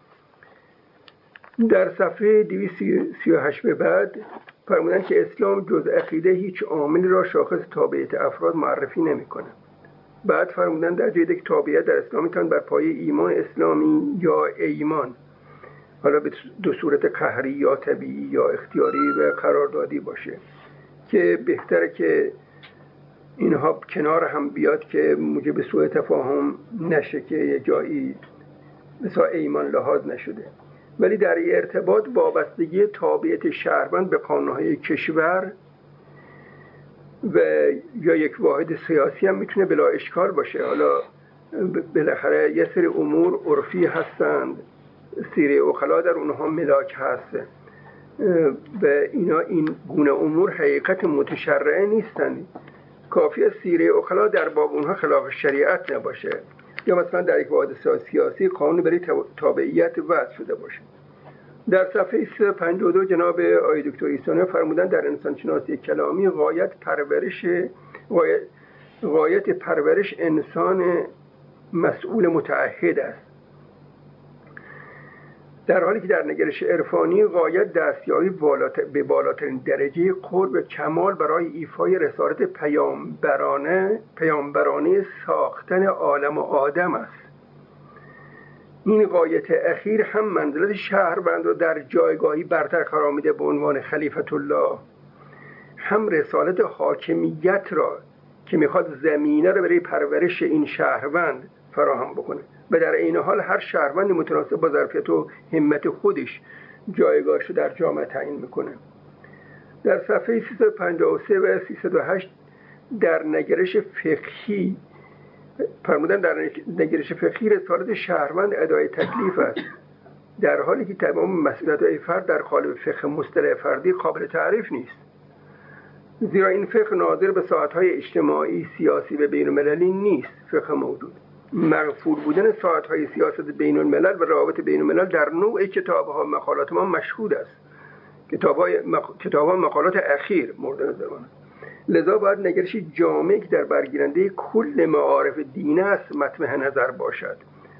در صفحه 238 به بعد فرمودند که اسلام جز عقیده هیچ عاملی را شاخص تابعیت افراد معرفی نمی‌کنه. بعد فرمودند در جای که تابعیت در اسلام میتونه بر پایه ایمان اسلامی یا ایمان، حالا به دو صورت قهری یا طبیعی یا اختیاری و قراردادی باشه، که بهتره که اینها کنار هم بیاد که موجب سوء تفاهم نشه که یه جایی مثلا ایمان لحاظ نشده. ولی در این ارتباط وابستگی تابعیت شهروند به قانونهای کشور و یا یک واحد سیاسی هم میتونه بلا اشکال باشه. حالا بالاخره یه سری امور عرفی هستند، سیره اخلا در اونها ملاک هست و اینا این گونه امور حقیقت متشرعه نیستند. کافیه سیره اخلا در باب اونها خلاف شریعت نباشه، یا مثلا در یک واحد سیاسی قانون برای تابعیت وضع شده باشه. در صفحه 352 جناب آقای دکتر ایسانی فرمودن در انسان شناسی کلامی غایت پرورش انسان مسئول متعهد است، در حالی که در نگرش عرفانی غایت دستیابی به بالاترین درجه قرب کمال برای ایفای رسالت پیامبرانه ساختن عالم و آدم است. این غایت اخیر هم منزلت شهروند را در جایگاهی برتر قرار میده به عنوان خلیفت الله، هم رسالت حاکمیت را که میخواد زمینه را برای پرورش این شهروند فراهم بکنه و در این حال هر شهروند متناسب با ظرفیت و همت خودش جایگاهش رو در جامعه تعیین میکنه. در صفحه 353 و 308 در نگرش فقهی فرمودن در نگرش فقهی رسالت شهروند ادای تکلیف است، در حالی که تمام مسئولیت‌های فرد در قالب فقه مصطلح فردی قابل تعریف نیست، زیرا این فقه ناظر به ساعت‌های اجتماعی، سیاسی و بین‌المللی نیست. فقه موجود مغفور بودن ساعت‌های سیاست بین‌الملل و روابط بین‌الملل در نوع کتاب‌ها و مقالات ما مشهود است. کتاب‌ها مقالات اخیر مورد نظر است. لذا باید نگرش جامع در برگیرنده کل معارف دین است مطمح نظر باشد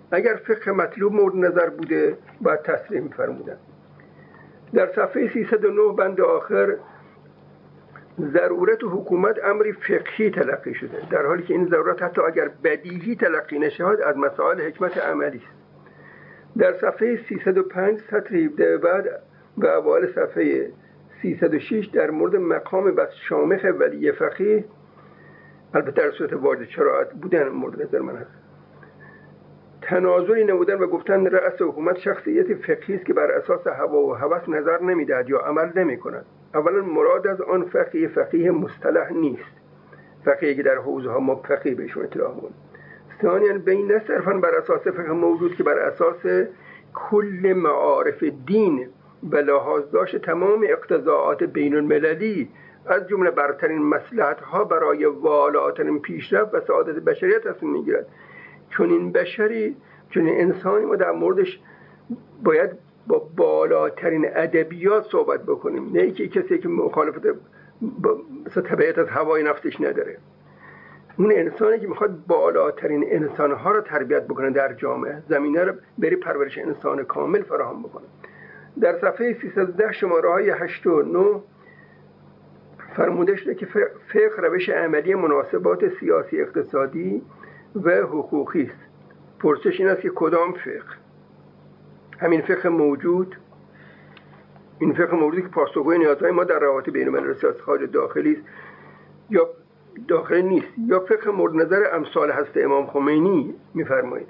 اگر فقه مطلوب مورد نظر بوده باید تصریح می‌فرمودن. در صفحه 309 بند آخر ضرورت حکومت امری فقهی تلقی شده، در حالی که این ضرورت حتی اگر بدیهی تلقی نشود از مسائل حکمت عملی است. در صفحه 305 سطر 17 بعد و اوایل صفحه 306 در مورد مقام بس شامخ ولی فقیه، البته در صورت واجد شرایط بودن مورد نظر من هست، تنازلی نمودن و گفتن رأس حکومت شخصیت فقهی است که بر اساس هوا و هوس نظر نمیدهد یا عمل نمی‌کند. اولا مراد از آن فقیه مصطلح نیست، فقیه که در حوزه ها ما فقیه بهشون اطلاق می‌کنیم. ثانیاً بین نه صرفاً بر اساس فقه موجود که بر اساس کل معارف دین و لحاظ داشت تمام اقتضاعات بین المللی از جمله برترین مصلحت ها برای والاترین پیشرفت و سعادت بشریت تصمیم میگیرد. چون این بشری، چون این انسانی ما در موردش باید با بالاترین ادبیات صحبت بکنیم، نه اینکه کسی که مخالفت مثلا تبعیت از هوای نفسش نداره. اون انسانی که میخواد بالاترین انسانها رو تربیت بکنه در جامعه، زمینه رو بری پرورش انسان کامل فراهم بکنه. در صفحه 310 شماره های 8 و 9 فرموده شده که فقه روش عملی مناسبات سیاسی، اقتصادی و حقوقی است. پرسش این است که کدام فقه؟ همین فقه موجود، این فقه موجودی که پاسخگوی نیازهای ما در روابط بین‌المللی سیاست خارجی داخلی است یا داخلی نیست، یا فقه مورد نظر امثال هست امام خمینی می‌فرمایید.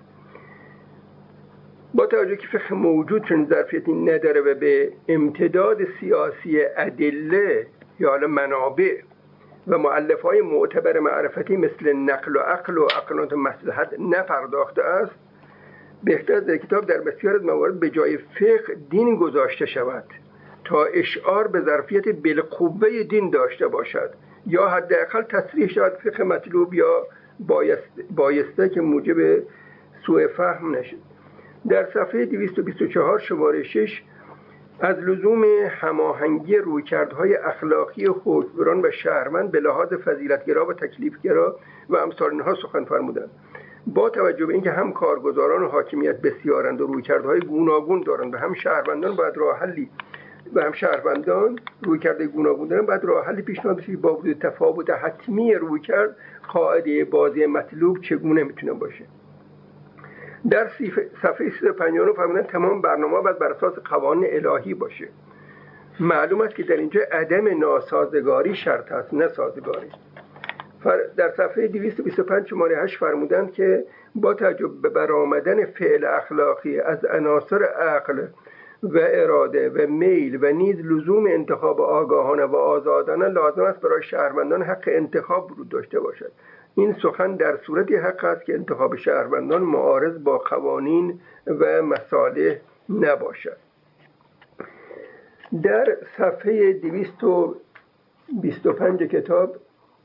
با توجه که فقه موجود چون ظرفیتی نداره و به امتداد سیاسی ادله یا حالا منابع و مؤلفه‌های معتبر معرفتی مثل نقل و عقل و عقلانات مصلحت نپرداخته است، بهتر در کتاب در بسیار از موارد به جای فقه دین گذاشته شود تا اشعار به ظرفیت بالقوه دین داشته باشد، یا حداقل تصریح شود فقه مطلوب یا بایسته که موجب سوء فهم نشد. در صفحه 224 شماره 6 از لزوم هماهنگی رویکردهای اخلاقی حکمران و شهروند به لحاظ فضیلتگرا و تکلیفگرا و امثال اینها سخن فرمودند. با توجه به اینکه هم کارگزاران و حاکمیت بسیارند و رویکردهای گوناگون دارند و هم شهروندان باید راه حلی رویکرد گوناگون دارند، باید راه حلی پیشنهاد بشه با وجود تفاوت حتمی رویکرد قاعده بازی مطلوب چگونه میتونه باشه. در صفحه 359 فرمودن تمام برنامه باید بر اساس قوانین الهی باشه. معلوم است که در اینجا عدم ناسازگاری شرط است، نه سازگاری. در صفحه 225 شماره 8 فرمودند که با توجه به برآمدن فعل اخلاقی از عناصر عقل و اراده و میل و نیز لزوم انتخاب آگاهانه و آزادانه لازم است برای شهروندان حق انتخاب وجود داشته باشد. این سخن در صورتی حق است که انتخاب شهروندان معارض با قوانین و مصالح نباشد. در صفحه 225 کتاب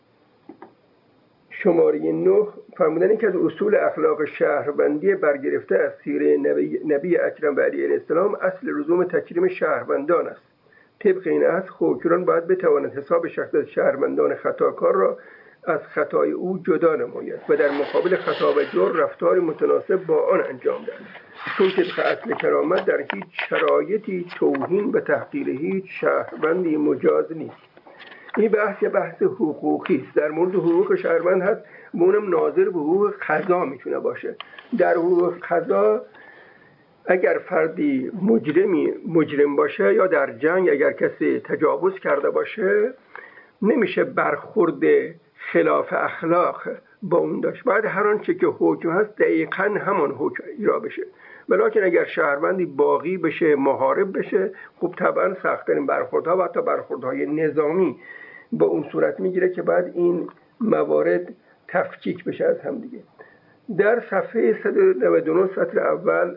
شماره 9 فرمودن که از اصول اخلاق شهروندی برگرفته از سیره نبی اکرم و علیه السلام اصل لزوم تکریم شهروندان است. طبق این اصل حکمران باید بتواند حساب شخصیت شهروندان خطاکار را از خطای او جدا نماید و در مقابل خطا و جرم رفتار متناسب با آن انجام دهد، چون طبق اصل کرامت در هیچ شرایطی توهین و تحقیر هیچ شهروندی مجاز نیست. این بحث بحث حقوقی است. در مورد حقوق شهروند هست و اونم ناظر به حقوق قضا میتونه باشه. در حقوق قضا اگر فردی مجرم باشه یا در جنگ اگر کسی تجاوز کرده باشه نمیشه برخورد خلاف اخلاق با اون داشت. بعد هر آنچه که حکم هست دقیقاً همان حکم اجرا بشه. ولیکن اگر شهروندی باغی بشه، محارب بشه، خب طبعا سخت‌ترین برخوردها و حتی برخوردهای نظامی با اون صورت میگیره که بعد این موارد تفکیک بشه از هم دیگه. در صفحه 199 سطر اول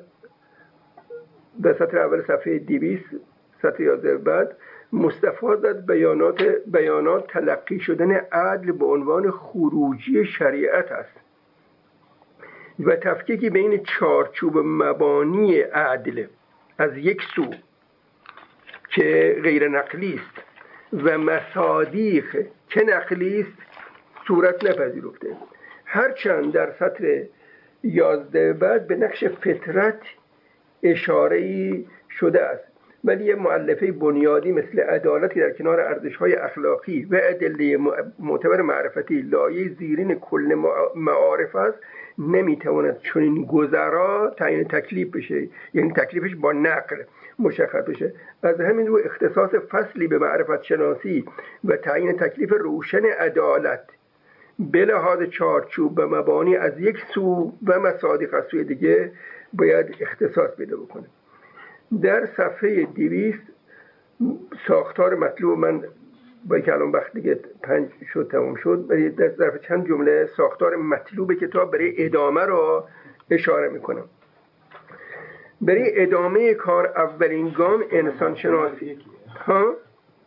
صفحه 200 سطر 11 بعد مستفاد از بیانات تلقی شدن عدل به عنوان خروجی شریعت است و تفکیکی بین چارچوب مبانی عدل از یک سو که غیر نقلی است و مصادیق که نقلی است صورت نپذیرفته. هرچند در سطر 11 بعد به نقش فطرت اشاره‌ای شده است، ولی یه مؤلفه بنیادی مثل عدالتی در کنار ارزش‌های اخلاقی و ادله معتبر معرفتی لایه زیرین کل معارف است، نمیتواند چنین گذرا تعیین تکلیف بشه، یعنی تکلیفش با نقل مشخص بشه. از همین رو اختصاص فصلی به معرفت شناسی و تعیین تکلیف روشن عدالت به لحاظ چارچوب و مبانی از یک سو و مصادیق از سوی دیگه باید اختصاص پیدا بکنه. در صفحه 200 ساختار مطلوب، من با اینکه الان وقت دیگه 5 شد تمام شد، ولی در ظرف چند جمله ساختار مطلوب کتاب برای ادامه رو اشاره میکنم. برای ادامه کار اولین گام انسان شناسی ها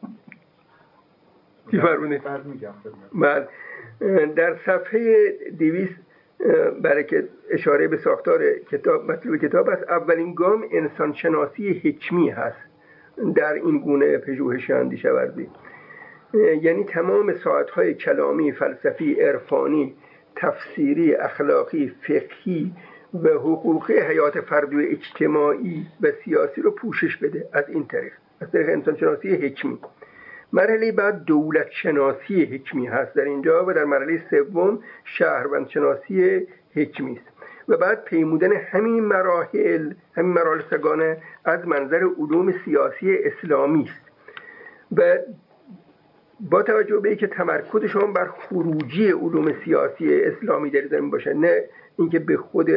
چی فرمونه؟ بله، در صفحه 200 برای که اشاره به ساختار کتاب مطلوب کتاب است، اولین گام انسان شناسی حکمی هست در این گونه پژوهش اندیشه‌ورزی. یعنی تمام ساعت‌های کلامی، فلسفی، عرفانی، تفسیری، اخلاقی، فقهی و حقوقی حیات فردی و اجتماعی و سیاسی رو پوشش بده از این طریق، از طریق انسان شناسی حکمی. مرحله بعد دولت شناسی حکمی هست در اینجا و در مرحله سوم شهروند شناسی حکمی است و بعد پیمودن همین مراحل سگانه از منظر علوم سیاسی اسلامی است و با توجه به اینکه تمرکز شما بر خروجی علوم سیاسی اسلامی در زمین باشه، نه اینکه به خود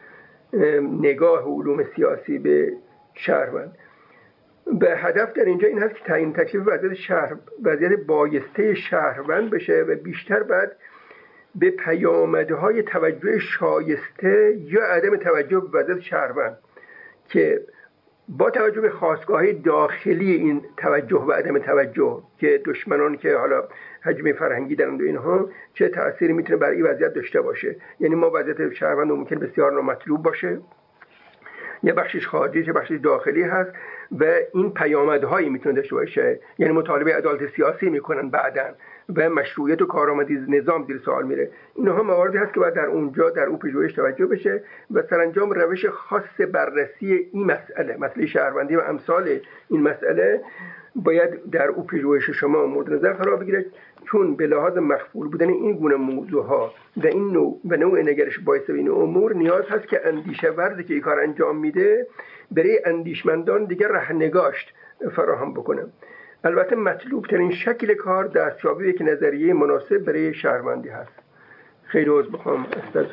نگاه علوم سیاسی به شهروند. به هدف در اینجا این هست که تعیین تکلیف وضعیت بایسته شهروند بشه و بیشتر بعد به پیامدهای توجه شایسته یا عدم توجه به وضعیت شهروند که با توجه به خاستگاه‌های داخلی این توجه و عدم توجه که دشمنان که حالا حجم فرهنگی دارند و اینها چه تأثیری میتونه بر این وضعیت داشته باشه. یعنی ما وضعیت شهروند ممکن بسیار نامطلوب باشه، یه بخشش خارجی چه بخشش داخلی هست و این پیامدهایی میتونه داشته باشه. یعنی مطالبه عدالت سیاسی میکنن بعداً و مشروعیت و کارآمدی نظام زیر سوال میره. اینها مواردی هست که باید در اونجا در اون پژوهش توجه بشه و سرانجام روش خاص بررسی این مسئله شهروندی و امثال این مسئله باید در اون پژوهش شما مورد نظر قرار بگیره، چون به لحاظ مخفول بودن این گونه موضوعها و این نوع نگرش بایسته به این امور نیاز هست که اندیشه ورزی که این کار انجام میده برای اندیشمندان دیگه رهنگاشت فراهم بکنه. البته مطلوب ترین شکل کار دستیابی به یک نظریه مناسب برای شهروندی هست. خیلی عذر میخوام از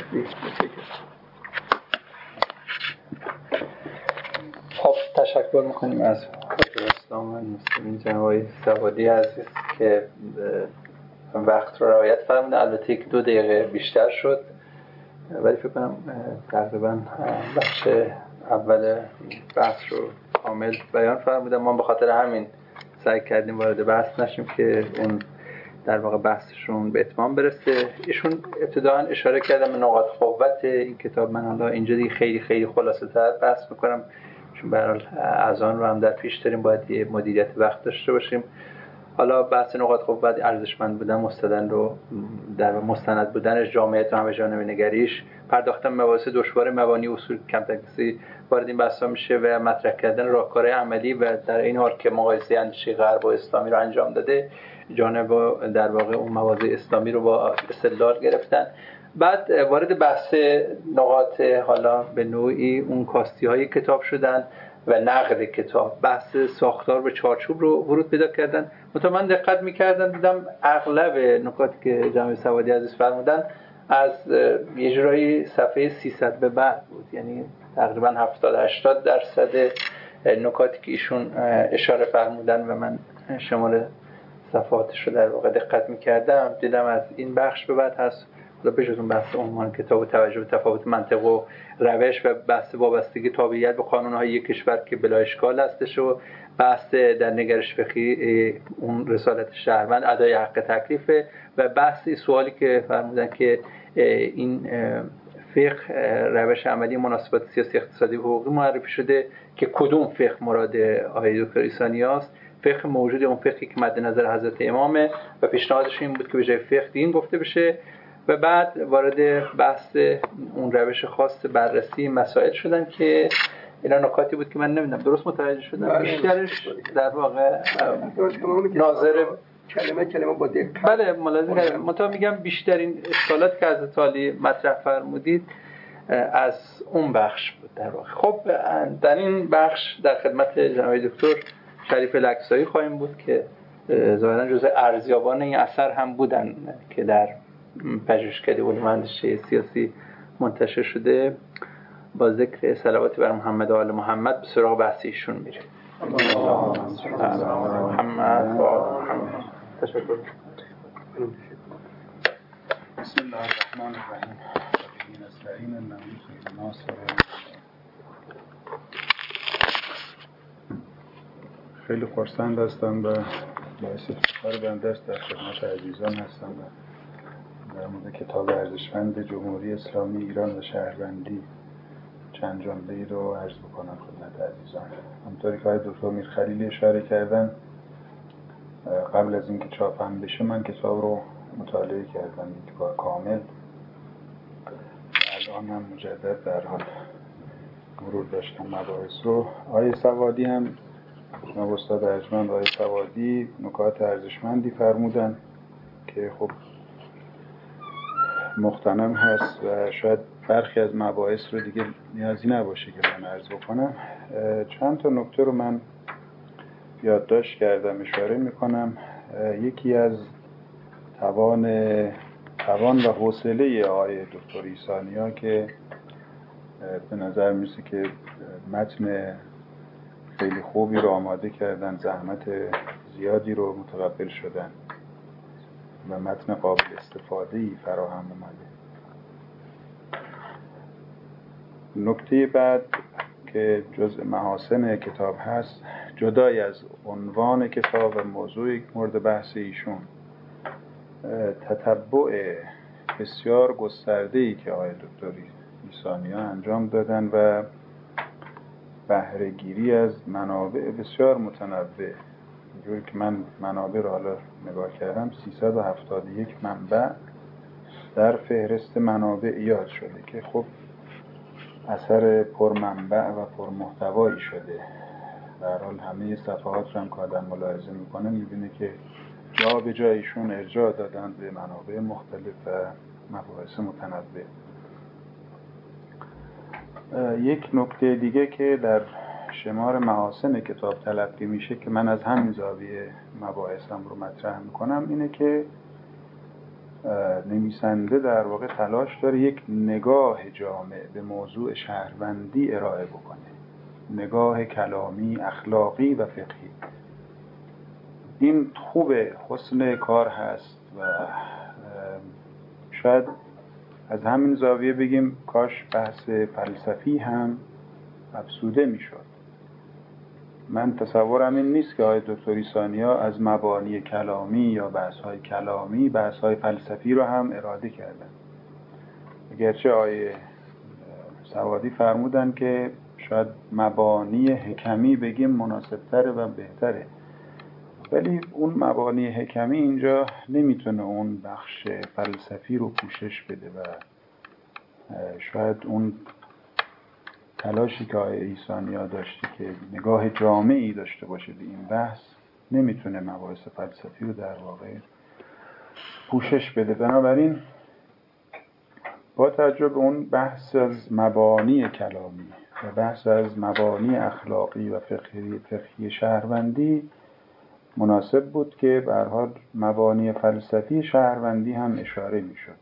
خب تشکر میکنیم از خاطر اسلام و مسلمین جناب سوادی عزیز که وقت رو رعایت فرمودن. البته 1-2 دقیقه بیشتر شد ولی فکر کنم تقریبا بخش اول بحث رو کامل بیان فرمودن. ما به خاطر همین سعی کردیم وارد بحث نشیم که اون در واقع بحثشون به اتمام برسه. ایشون ابتداً اشاره کردم به نقاط قوت این کتاب. من حالا اینجا دیگه خیلی خیلی خلاصه تر بحث میکنم چون به هر حال اذان رو هم در پیش داریم، باید یه مدیریت وقت داشته باشیم. حالا بحث نقاط قوت، ارزشمند بودن مستند و در مستند بودنش، جامعیت و همه جانبه نگریش، پرداختن مباحث دشوار مبانی اصول کم تکلیفی وارد این بحثا میشه و مطرح کردن راهکارهای عملی و در این حال که مقایسه اندیشه غرب و اسلامی رو انجام داده، جانب در واقع اون مواضع اسلامی رو با استدلال گرفتن. بعد وارد بحث نقاط حالا به نوعی اون کاستی‌های کتاب شدن و نقد کتاب، بحث ساختار و چارچوب رو ورود پیدا کردن. من دقت می‌کردم دیدم اغلب نکاتی که جناب سوادی عزیز فرمودن از یه جورایی صفحه 300 به بعد بود، یعنی تقریبا 70-80% نکاتی که ایشون اشاره فرمودن و من شماره صفحاتش رو در واقع دقت می‌کردم دیدم از این بخش به بعد هست. به جز اون بحث عنوان کتاب و توجه به تفاوت منطق و روش و بحث وابستگی تابعیت به قانون‌های یک کشور که بلا اشکال هستش و بحث در نگرش فقهی اون رسالت شهروند ادای حق تکلیف و بحث سوالی که فرمودن که این فقه روش عملی مناسبات سیاسی اقتصادی و حقوقی معرفی شده که کدوم فقه مراد آقای دکتر عیسانی است. فقه موجود اون فقهی که مد نظر حضرت امامه و پیشنهادش این بود که به جای فقه دین گفته بشه و بعد وارد بحث اون روش خاص بررسی مسائل شدن که اینا نکاتی بود که من نمیدونم درست متوجه شدم. بیشترش در واقع ناظر کلمه با دقت. بله ملاحظه کردم. منتها میگم بیشترین اشکالات که از تالی مطرح فرمودید از اون بخش بود در واقع. خب در این بخش در خدمت جناب دکتر شریف لکسایی خواهیم بود که ظاهرا جزء ارزیابان این اثر هم بودن که در پژوهشکده علوم اندیشه سیاسی منتشر شده. با ذکر صلواتی بر محمد و آل محمد به سراغ بحث ایشون میریم. محمد و آل محمد. تشکر. بسم الله الرحمن الرحیم. نستعین النبی ناصر. خیلی خرسند هستم و باعث افتخار بنده است در خدمت عزیزان هستم و در مورد کتاب ارزشمند جمهوری اسلامی ایران و شهروندی چند جمله‌ای رو عرض بکنم خدمت عزیزان. همونطوری که دکتر میرخلیلی اشاره کردن، قبل از اینکه چاپم بشه من کتاب رو مطالعه کردم یک بار کامل. الان هم مجدد در حال مرور داشتم مباحث رو. آقای سوادی هم، جناب استاد ارجمند آقای سوادی نکات ارزشمندی فرمودن که خب مغتنم هست و شاید برخی از مباحث رو دیگه نیازی نباشه که من عرض بکنم. چند تا نکته رو من یادداشت کردم اشاره میکنم. یکی از توان و حوصله آقای دکتر عیسانیا که به نظر میرسه که متن خیلی خوبی رو آماده کردن، زحمت زیادی رو متقبل شدن و متن قابل استفاده‌ای فراهم اومده. نکته بعد که جزء محاسن کتاب هست، جدای از عنوان کتاب و موضوع مورد بحث ایشون، تتبع بسیار گسترده‌ای که آقای دکتر عیسانیا انجام دادن و بهره‌گیری از منابع بسیار متنوع. اینجوری که من منابع رو حالا نگاه کردم 371 منبع در فهرست منابع یاد شده که خب اثر پرمنبع و پرمحتوایی شده. در حال همه صفحات رو هم که آدم ملاحظه میکنه میبینه که جا به جایشون ارجاع دادن به منابع مختلف و مباحث متنوع. یک نکته دیگه که در شمار محاسن کتاب تلقی میشه که من از همین زاویه مباحثم رو مطرح میکنم اینه که نویسنده در واقع تلاش داره یک نگاه جامع به موضوع شهروندی ارائه بکنه، نگاه کلامی، اخلاقی و فقهی. این خوبه، حسن کار هست و شاید از همین زاویه بگیم کاش بحث فلسفی هم افزوده میشد. من تصورم این نیست که آقای دکتر عیسانیا از مبانی کلامی یا بحث‌های کلامی بحث‌های فلسفی رو هم اراده کردن. اگرچه آقای سوادی فرمودن که شاید مبانی حکمی بگیم مناسب‌تره و بهتره، ولی اون مبانی حکمی اینجا نمیتونه اون بخش فلسفی رو پوشش بده و شاید اون تلاشی که آقای عیسانیا داشته که نگاه جامعی داشته باشه به این بحث نمیتونه مباحث فلسفی رو در واقع پوشش بده. بنابراین با توجه به اون بحث از مبانی کلامی و بحث از مبانی اخلاقی و فقهی شهروندی مناسب بود که به هر حال مبانی فلسفی شهروندی هم اشاره میشد.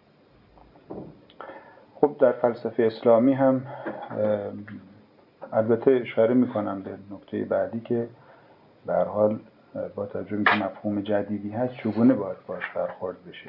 خب در فلسفه اسلامی هم البته اشاره میکنم به نکته بعدی که به هر حال با توجه به مفهوم جدیدی هست چگونه باید باش برخورد بشه.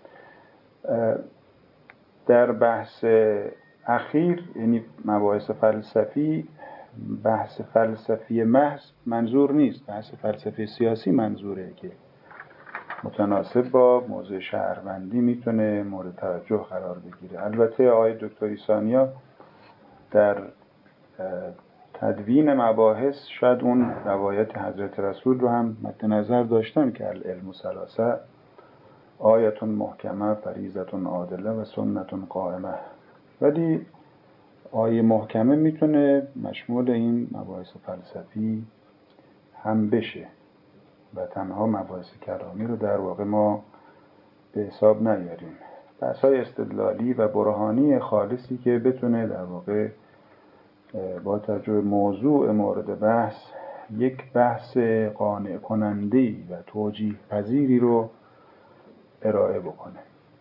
در بحث اخیر یعنی مباحث فلسفی، بحث فلسفی محض منظور نیست، بحث فلسفی سیاسی منظوره که متناسب با موضوع شهروندی میتونه مورد توجه قرار بگیره. البته آقای دکتر عیسانیا در تدوین مباحث شاید اون روایت حضرت رسول رو هم مد نظر داشتن که العلم ثلاثه، آیتون محکمه، فریضتون عادله و سنتون قائمه. ولی آیه محکمه میتونه مشمول این مباحث فلسفی هم بشه و تنها مباحث کلامی رو در واقع ما به حساب نیاریم. بحث‌های استدلالی و برهانی خالصی که بتونه در واقع با توجه موضوع مورد بحث یک بحث قانع کننده‌ای و توجیه پذیری رو ارائه بکنه.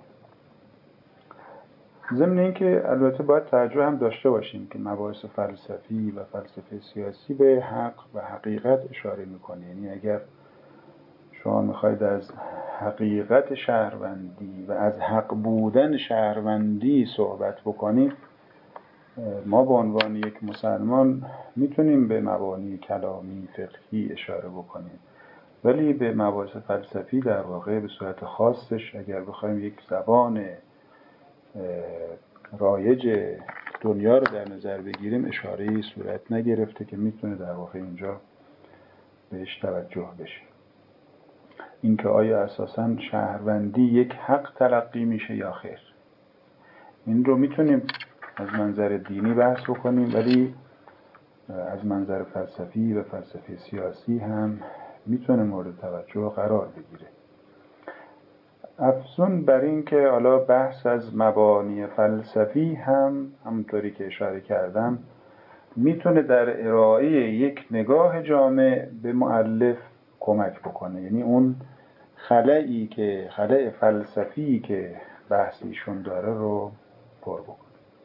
ضمن اینکه البته باید توجه هم داشته باشیم که مباحث فلسفی و فلسفه سیاسی به حق و حقیقت اشاره میکنه. یعنی اگر شما میخواید از حقیقت شهروندی و از حق بودن شهروندی صحبت بکنیم، ما به عنوان یک مسلمان میتونیم به مبانی کلامی فقهی اشاره بکنیم، ولی به مباحث فلسفی در واقع به صورت خاصش اگر بخوایم یک زبان رایج دنیا رو در نظر بگیریم اشاره‌ای صورت نگرفته که میتونه در واقع اینجا بهش توجه بشه. اینکه آیا اساساً شهروندی یک حق تلقی میشه یا خیر، این رو میتونیم از منظر دینی بحث بکنیم، ولی از منظر فلسفی و فلسفه سیاسی هم میتونه مورد توجه قرار بگیره. افزون بر این که حالا بحث از مبانی فلسفی هم همونطوری که اشاره کردم میتونه در ارائه یک نگاه جامع به مؤلف کمک بکنه. یعنی اون خلأ فلسفی که بحث ایشون داره رو پر بکنه.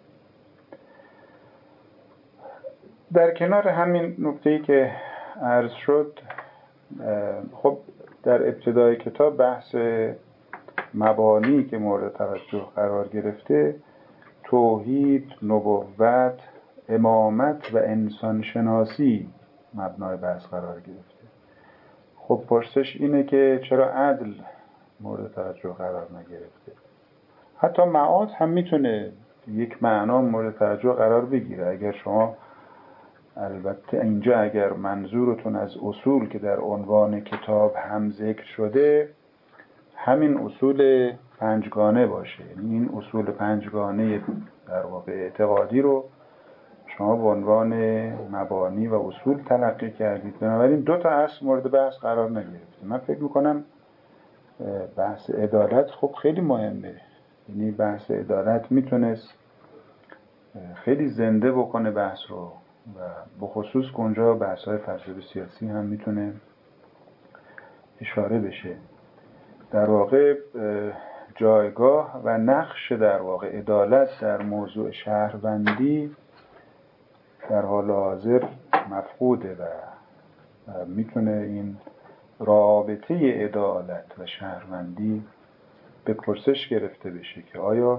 در کنار همین نکته‌ای که عرض شد، خب در ابتدای کتاب بحث مبانی که مورد توجه قرار گرفته توحید، نبوت، امامت و انسان شناسی مبنای بحث قرار گرفته. خب پرسش اینه که چرا عدل مورد توجه قرار نگرفته؟ حتی معاد هم میتونه یک معنا مورد توجه قرار بگیره. اگر شما البته اینجا اگر منظورتون از اصول که در عنوان کتاب هم ذکر شده همین اصول پنجگانه باشه، یعنی این اصول پنجگانه در واقع اعتقادی رو شما به عنوان مبانی و اصول تلقی کردید، بنابراین دو تا اصل مورد بحث قرار نگرفته. من فکر میکنم بحث عدالت خب خیلی مهمه، یعنی بحث عدالت میتونست خیلی زنده بکنه بحث رو و بخصوص اونجا بحث‌های فلسفه سیاسی هم میتونه اشاره بشه. در واقع جایگاه و نقش در واقع عدالت در موضوع شهروندی در حال حاضر مفقوده و میتونه این رابطه عدالت و شهروندی به پرسش گرفته بشه که آیا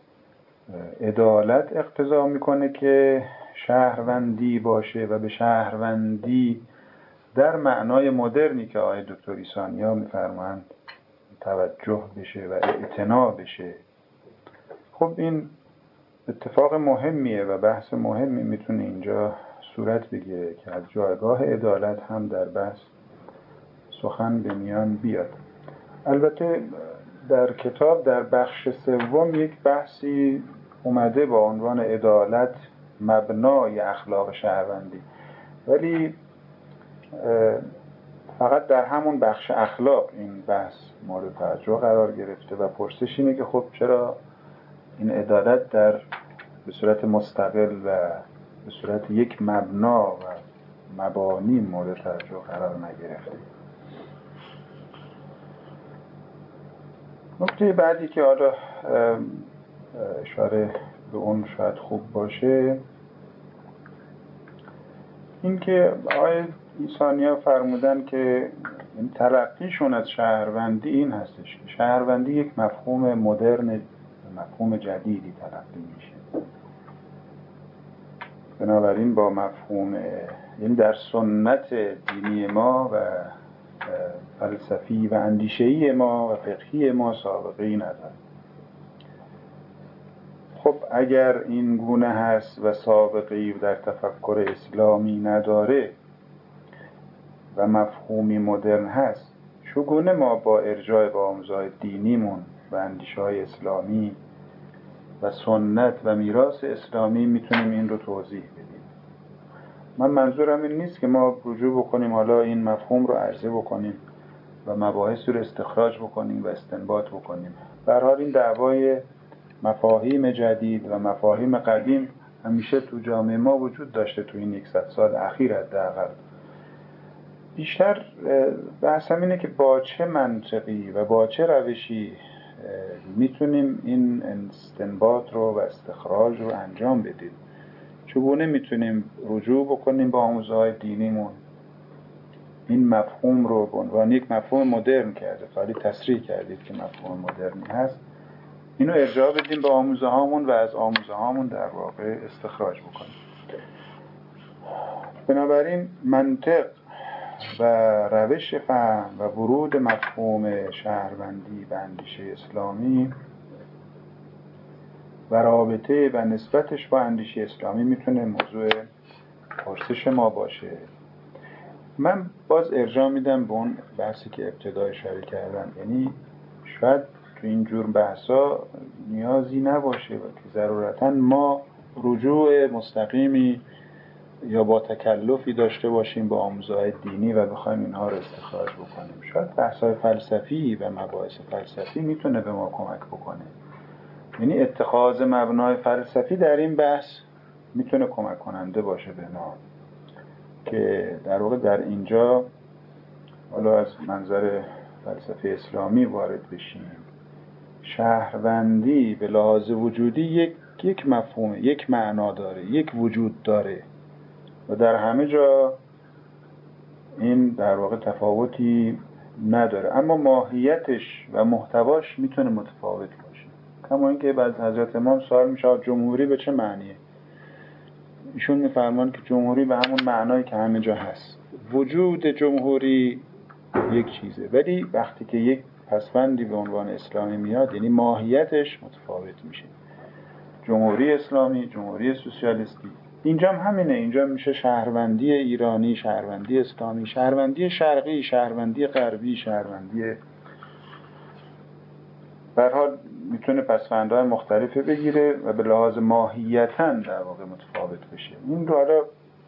عدالت اقتضا میکنه که شهروندی باشه و به شهروندی در معنای مدرنی که آقای دکتر ایسانیا میفرمایند توجه بشه و اعتنا بشه. خب این اتفاق مهمیه و بحث مهمی میتونه اینجا صورت بگیره که از جایگاه عدالت هم در بحث سخن به میان بیاد. البته در کتاب در بخش سوم یک بحثی اومده با عنوان عدالت مبنای اخلاق شهروندی، ولی فقط در همون بخش اخلاق این بحث مورد توجه قرار گرفته و پرسش اینه که خب چرا این عدالت به صورت مستقل و به صورت یک مبنا و مبانی مورد توجه قرار نگرفته. نکته بعدی که حالا اشاره به اون شاید خوب باشه این که آقای ایسانیا فرمودن که این تلقیشون از شهروندی این هستش که شهروندی یک مفهوم مدرن، مفهوم جدیدی تلقی میشه. بنابراین با مفهوم، یعنی در سنت دینی ما و فلسفی و اندیشه‌ای ما و فقهی ما سابقه‌ای نداره. خب اگر این گونه هست و سابقه‌ای در تفکر اسلامی نداره و مفهومی مدرن هست، چگونه ما با ارجاع به آموزهای دینیمون و اندیشه‌های اسلامی و سنت و میراث اسلامی میتونیم این رو توضیح بدیم. من منظورم این نیست که ما رجوع بکنیم حالا این مفهوم رو عرضه بکنیم و مباحث رو استخراج بکنیم و استنباط بکنیم. به هر حال این دعوای مفاهیم جدید و مفاهیم قدیم همیشه تو جامعه ما وجود داشته تو این 100 سال اخیر حداقل. بیشتر بحثم اینه که با چه منطقی و با چه روشی میتونیم این استنباط رو و استخراج رو انجام بدیم. چگونه میتونیم رجوع بکنیم به آموزه‌های دینیمون، این مفهوم رو به عنوان یک مفهوم مدرن کرده، خالی تصریح کردید که مفهوم مدرنی هست، اینو ارجاع بدیم به آموزه هامون و از آموزه هامون در واقع استخراج بکنیم. بنابراین منطق و روش فهم و ورود مفهوم شهروندی به اندیشه اسلامی و رابطه و نسبتش با اندیشه اسلامی میتونه موضوع پرسش ما باشه. من باز ارجاع میدم به اون بحثی که ابتدا اشاره کردم، یعنی شاید تو این جور بحثا نیازی نباشه و که ضرورتاً ما رجوع مستقیمی یا با تکلفی داشته باشیم با آموزه‌های دینی و بخوایم اینها رو استخراج بکنیم. شاید بحث‌های فلسفی و مباحث فلسفی میتونه به ما کمک بکنه. یعنی اتخاذ مبنای فلسفی در این بحث میتونه کمک کننده باشه به ما که در واقع در اینجا حالا از منظر فلسفه اسلامی وارد بشیم. شهروندی به لحاظ وجودی یک مفهومه، یک معنا داره، یک وجود داره و در همه جا این در واقع تفاوتی نداره، اما ماهیتش و محتواش میتونه متفاوت باشه. کما اینکه بعض حضرت امام سوال میشه جمهوری به چه معنیه؟ ایشون میفرمان که جمهوری به همون معنایی که همه جا هست. وجود جمهوری یک چیزه، ولی وقتی که یک پسوندی به عنوان اسلامی میاد یعنی ماهیتش متفاوت میشه. جمهوری اسلامی، جمهوری سوسیالیستی، اینجا هم همینه. اینجا میشه شهروندی ایرانی، شهروندی اسلامی، شهروندی شرقی، شهروندی غربی، شهروندی به هر حال میتونه پسوندهای مختلفی بگیره و به لحاظ ماهیتاً در واقع متفاوت بشه. این رو حالا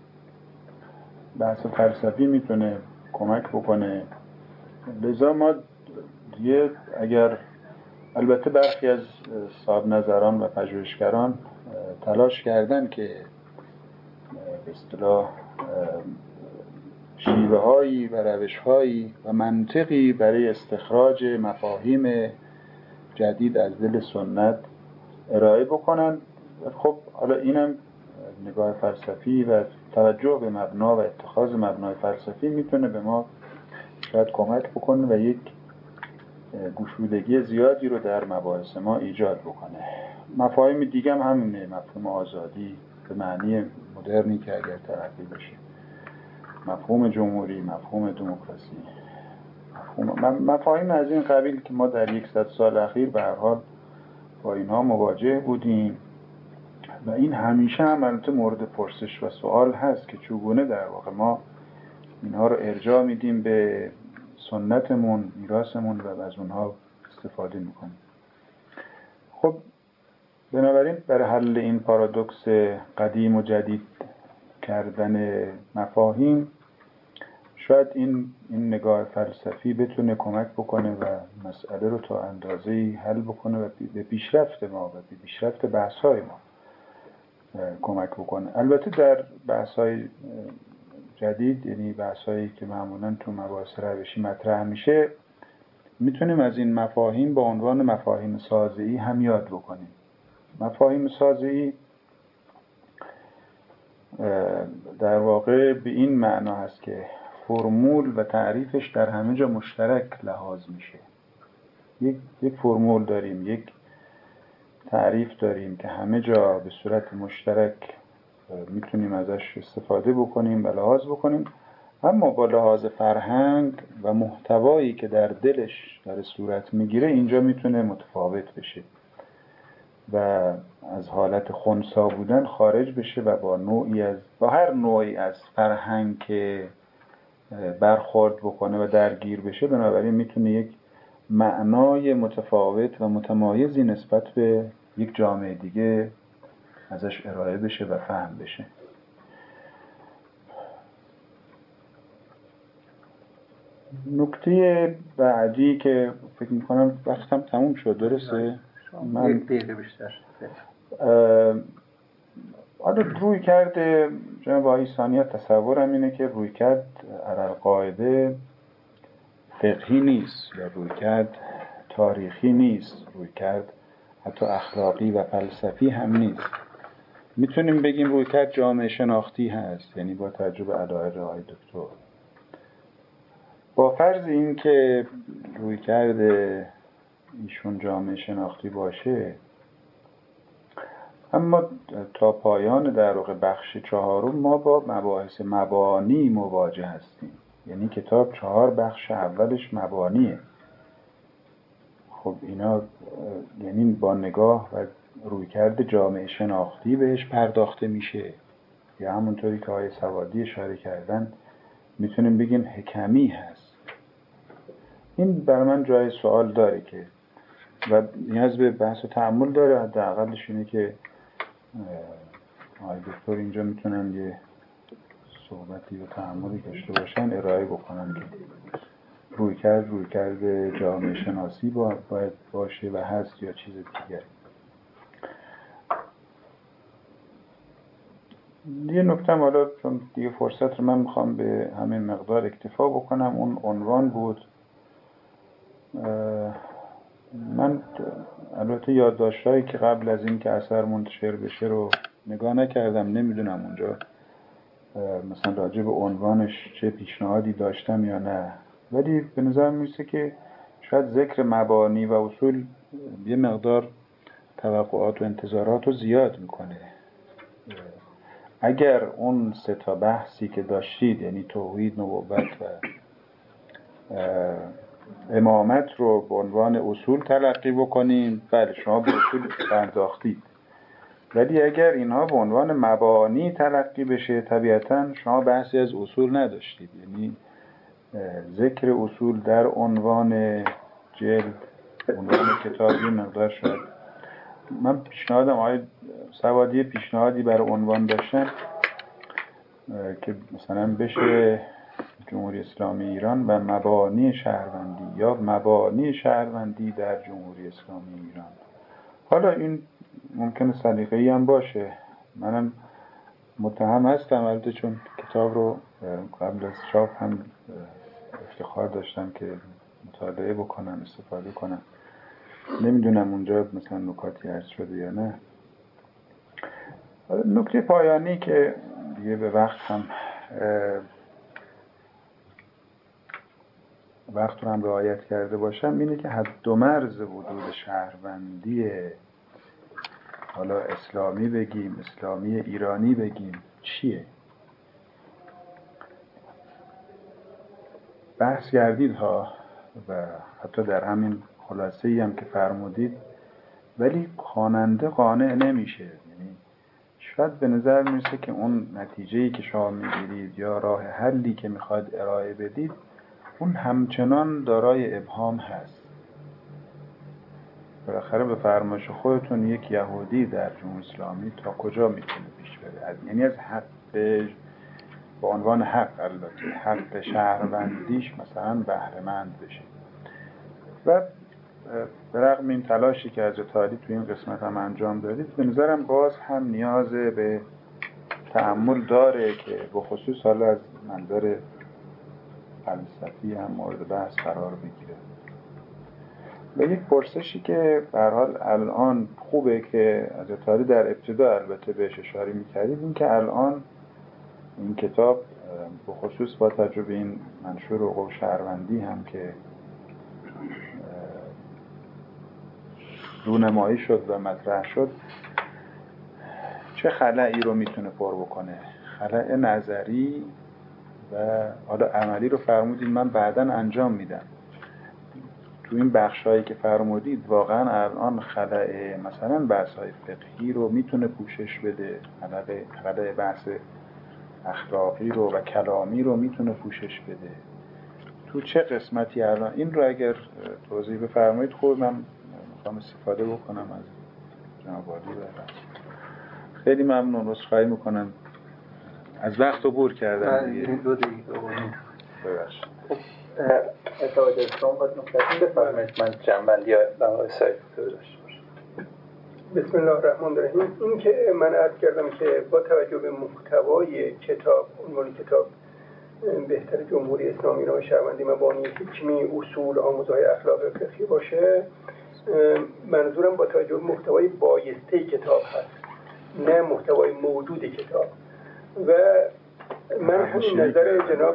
بحث فلسفی میتونه کمک بکنه. لذا ما دیگه اگر البته برخی از صاحب نظران و پژوهشگران تلاش کردن که به اصطلاح شیوه‌هایی و روش‌هایی و منطقی برای استخراج مفاهیم جدید از دل سنت ارائه بکنن. خب حالا اینم نگاه فلسفی و توجه به مبنا و اتخاذ مبنای فلسفی میتونه به ما شاید کمک بکنه و یک گشودگی زیادی رو در مباحث ما ایجاد بکنه. مفاهیم دیگه هم همینه، مفهوم آزادی به معنی مدرنی که اگر تلقی بشه، مفهوم جمهوری، مفهوم دموکراسی، مفاهیم از این قبیل که ما در 100 سال اخیر به هر حال با اینها مواجه بودیم و این همیشه هم البته مورد پرسش و سوال هست که چگونه در واقع ما اینها رو ارجاع میدیم به سنتمون، میراثمون و از اونها استفاده میکنیم. خب بنابراین برای حل این پارادوکس قدیم و جدید کردن مفاهیم شاید این نگاه فلسفی بتونه کمک بکنه و مسئله رو تا اندازه‌ای حل بکنه و به پیشرفت ما و به پیشرفت بحث‌های ما کمک بکنه. البته در بحث‌های جدید، یعنی بحث‌هایی که معمولاً تو مباحث روشی مطرح میشه، میتونیم از این مفاهیم با عنوان مفاهیم سازه‌ای هم یاد بکنیم. مفاهیم سازه‌ای در واقع به این معنا هست که فرمول و تعریفش در همه جا مشترک لحاظ میشه. یک فرمول داریم، یک تعریف داریم که همه جا به صورت مشترک میتونیم ازش استفاده بکنیم و لحاظ بکنیم، اما با لحاظ فرهنگ و محتوایی که در دلش در صورت میگیره اینجا میتونه متفاوت بشه و از حالت خنثی بودن خارج بشه و با هر نوعی از فرهنگ که برخورد بکنه و درگیر بشه، بنابراین میتونه یک معنای متفاوت و متمایزی نسبت به یک جامعه دیگه ازش ارائه بشه و فهم بشه. نکته بعدی که فکر میکنم وقتم تموم شد، درسته؟ من یک دقیقه بیشتر. آره، روی کرده جناب آقای ثانی تصورم اینه که روی کرد علالقاعده فقهی نیست یا روی کرد تاریخی نیست، روی کرد حتی اخلاقی و فلسفی هم نیست. میتونیم بگیم روی کرد جامعه شناختی هست، یعنی با تجربه علایق آقای دکتر، با فرض این که روی کرده ایشون جامعه شناختی باشه، اما تا پایان در واقع بخش 4 ما با مباحث مبانی مواجه هستیم. یعنی کتاب 4 بخش اولش مبانیه. خب اینا یعنی با نگاه و رویکرد جامعه شناختی بهش پرداخته میشه، یا همونطوری که آقای سوادی اشاره کردن میتونیم بگیم حکمی هست. این برای من جای سوال داره که و نیاز به بحث و تأمل داره. حداقلش اینه که آقای دکتر اینجا میتونن یه صحبتی و تأملی داشته باشن، ارائه بکنن که رویکرد جامعه شناسی باید باشه و هست یا چیز دیگر. یه نکته حالا چون دیگه فرصت رو من میخوام به همین مقدار اکتفا بکنم. اون عنوان بود. من البته یادداشت‌هایی که قبل از این که اثر منتشر بشه رو نگاه نکردم، نمیدونم اونجا مثلا راجع به عنوانش چه پیشنهادی داشتم یا نه، ولی به نظر میرسه که شاید ذکر مبانی و اصول یه مقدار توقعات و انتظارات رو زیاد میکنه. اگر اون 3 بحثی که داشتید، یعنی توحید، نبوت و امامت رو به عنوان اصول تلقی بکنیم، بله شما به اصول پرداختید، ولی اگر اینها به عنوان مبانی تلقی بشه طبیعتاً شما بحثی از اصول نداشتید. یعنی ذکر اصول در عنوان جلد، عنوان کتابی مقدار شد. من پیشنهادم آقای سوادی پیشنهادی برای عنوان داشتن که مثلا بشه جمهوری اسلامی ایران و مبانی شهروندی یا مبانی شهروندی در جمهوری اسلامی ایران. حالا این ممکنه سلیقه‌ای هم باشه، منم متهم هستم البته، چون کتاب رو قبل از چاپ هم افتخار داشتم که مطالعه بکنم، استفاده کنم. نمیدونم اونجا مثلا نکاتی عرض شده یا نه. نکته پایانی که دیگه به وقت رو هم رعایت کرده باشم اینه که حد و مرز وجود شهروندی، حالا اسلامی بگیم، اسلامی ایرانی بگیم، چیه؟ بحث کردید ها و حتی در همین خلاصه‌ای هم که فرمودید، ولی خواننده قانع نمیشه. یعنی شاید به نظر میرسه که اون نتیجه‌ای که شما میگیرید یا راه حلی که میخواد ارائه بدید اون همچنان دارای ابهام هست. بالاخره به فرمایش خودتون یک یهودی در جمهوری اسلامی تا کجا میتونه پیش بره؟ یعنی از حق به عنوان حق، البته حق شهروندیش مثلا بهره مند بشه. و به رغم این تلاشی که از تالی تو این قسمت هم انجام دادید، به نظرم باز هم نیاز به تأمل داره که به خصوص حالا از منظر فلسفی هم مورد بحث قرار بگیره. و یک پرسشی که به هر حال الان خوبه که از تالی در ابتدا البته بهش اشاره می‌کردید، این که الان این کتاب به خصوص با تجربه این منشور حقوق شهروندی هم که رونمایی شد و مطرح شد، چه خلایی رو میتونه پر بکنه؟ خلأ نظری و حالا عملی رو فرمودید من بعداً انجام میدم. تو این بخشایی که فرمودید واقعاً الان خلأ مثلا بحث‌های فقهی رو میتونه پوشش بده، خلأ بحث اخلاقی رو و کلامی رو میتونه پوشش بده. تو چه قسمتی الان این رو اگر توضیح بفرمایید خود من میخوام استفاده بکنم از جناب عالی. خیلی ممنون، عذرخواهی میکنم از وقت رو بور کردم دیگه. دو دقیقه ببخشید. اتفاقی اسلام باید نکتیم بفرمایید، من جنبندی های سایت داشته باشم. بسم الله الرحمن الرحیم. این که من عرض کردم که با توجه به محتوای کتاب، عنوان کتاب بهتر جمهوری اسلامی نام شهروندی مبانی حکمی اصول آموزهای اخلاق فقهی باشه، منظورم با توجه به محتوای بایسته کتاب هست، نه محتوای موجود کتاب. و من همین نظر جناب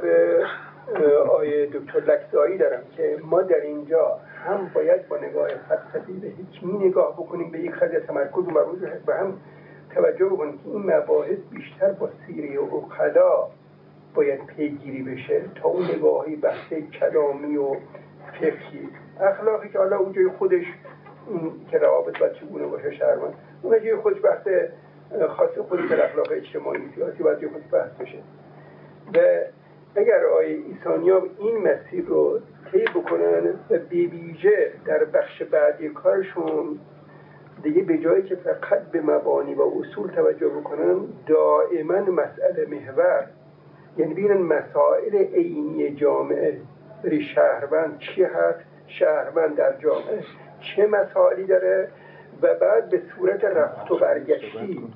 آقای دکتر لکزایی دارم که ما در اینجا هم باید با نگاه فلسفی به حکمی نگاه بکنیم، به یک قضیه تمرکز مربوط و هم توجه بکنیم که این مباحث بیشتر با سیره و عقلا باید پیگیری بشه تا اون نگاهی بحث کلامی و فقهی. اخلاقی که حالا اونجای خودش این که روابط باید چگونه باشه شهروند، اون جای خودش بحث خاص خودش اخلاق اجتماعی سیاسی باید جای خودش بحث بشه. و اگر آقای ایسانیاب این مسیر رو طی بکنن و بی‌ویژه در بخش بعدی کارشون دیگه به جایی که فقط به مبانی و اصول توجه بکنن، دائما مسئله محور، یعنی ببینن مسائل عینی جامعه برای شهروند چی هست، شهروند در جامعه چه مسائلی داره، و بعد به صورت رفت و برگشتی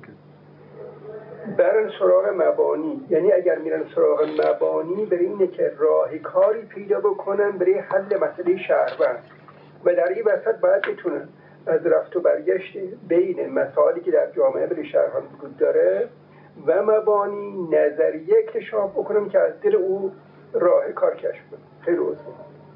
برن سراغ مبانی. یعنی اگر میرن سراغ مبانی برای اینه که راه کاری پیدا بکنن برای حل مسئله شهروند، و در این وسط باید بتونن از رفت و برگشت بین مسائلی که در جامعه برای شهروند وجود داره و مبانی نظریه اکتشاف بکنم که از دل او راه کار کشف کنم. خیلی عذر.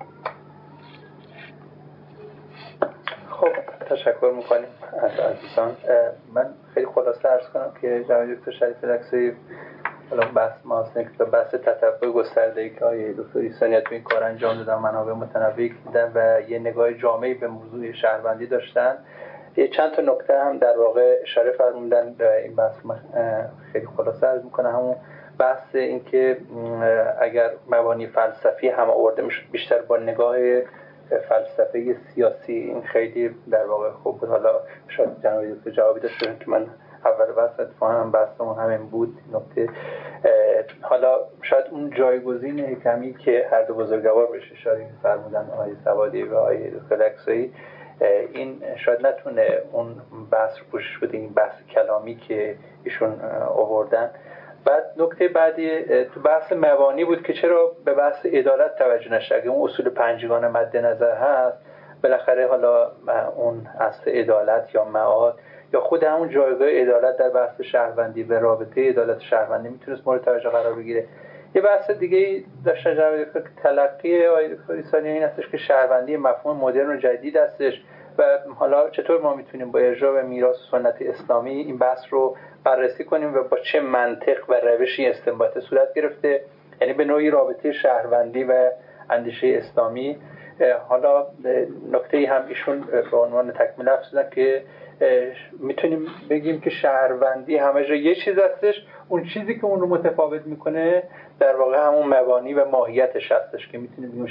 خب تشکر میکنیم از عزیزان. من خیلی خلاصه عرض کنم که جناب دکتر شریف لکزایی حالا بحث ماست که بحث تتبع گسترده‌ای که آقای دکتر ایسانی تو این کار انجام دادن، منابع متنوعی دیدن و یه نگاه جامعی به موضوع شهروندی داشتن. یه چند تا نکته هم در واقع اشاره فرمودن این بحث خیلی خلاصه عرض میکنم. همون بحث این که اگر مبانی فلسفی هم آورده میشد بیشتر با نگاه فلسفه سیاسی، این خیلی در واقع خوب بود. حالا شاید جناب دکتر جوابی داشته که من اول بحث اتفاقا بحثمون همین بود نکته. حالا شاید اون جایگزین حکمی که هر دو بزرگوار بهش اشاره فرمودن، آقای سوادی و آقای دکتر لکزایی، این شاید نتونه اون بحث رو پوشش بده، این بحث کلامی که ایشون آوردن. بعد نکته بعدی تو بحث مبانی بود که چرا به بحث عدالت توجه نشه. اگه اون اصول پنجگانه مد نظر هست، بالاخره حالا اون اصل عدالت یا معاد یا خود همون جایگاه عدالت در بحث شهروندی و رابطه عدالت شهروندی میتونست مورد توجه قرار بگیره. یه بحث دیگه داشتن جناب دکتر که تلقی آقای دکتر ایسانی این هستش که شهروندی مفهوم مدرن و جدید هستش و حالا چطور ما میتونیم با ارجاع به میراث سنت اسلامی این بحث رو بررسی کنیم و با چه منطق و روشی استنباط صورت گرفته، یعنی به نوعی رابطه شهروندی و اندیشه اسلامی. حالا نکته هم ایشون به عنوان تکمیل افزودن که میتونیم بگیم که شهروندی همه جا یه چیز هستش، اون چیزی که اون رو متفاوت میکنه در واقع همون مبانی و ماهیتش هستش که میتونیم بگیم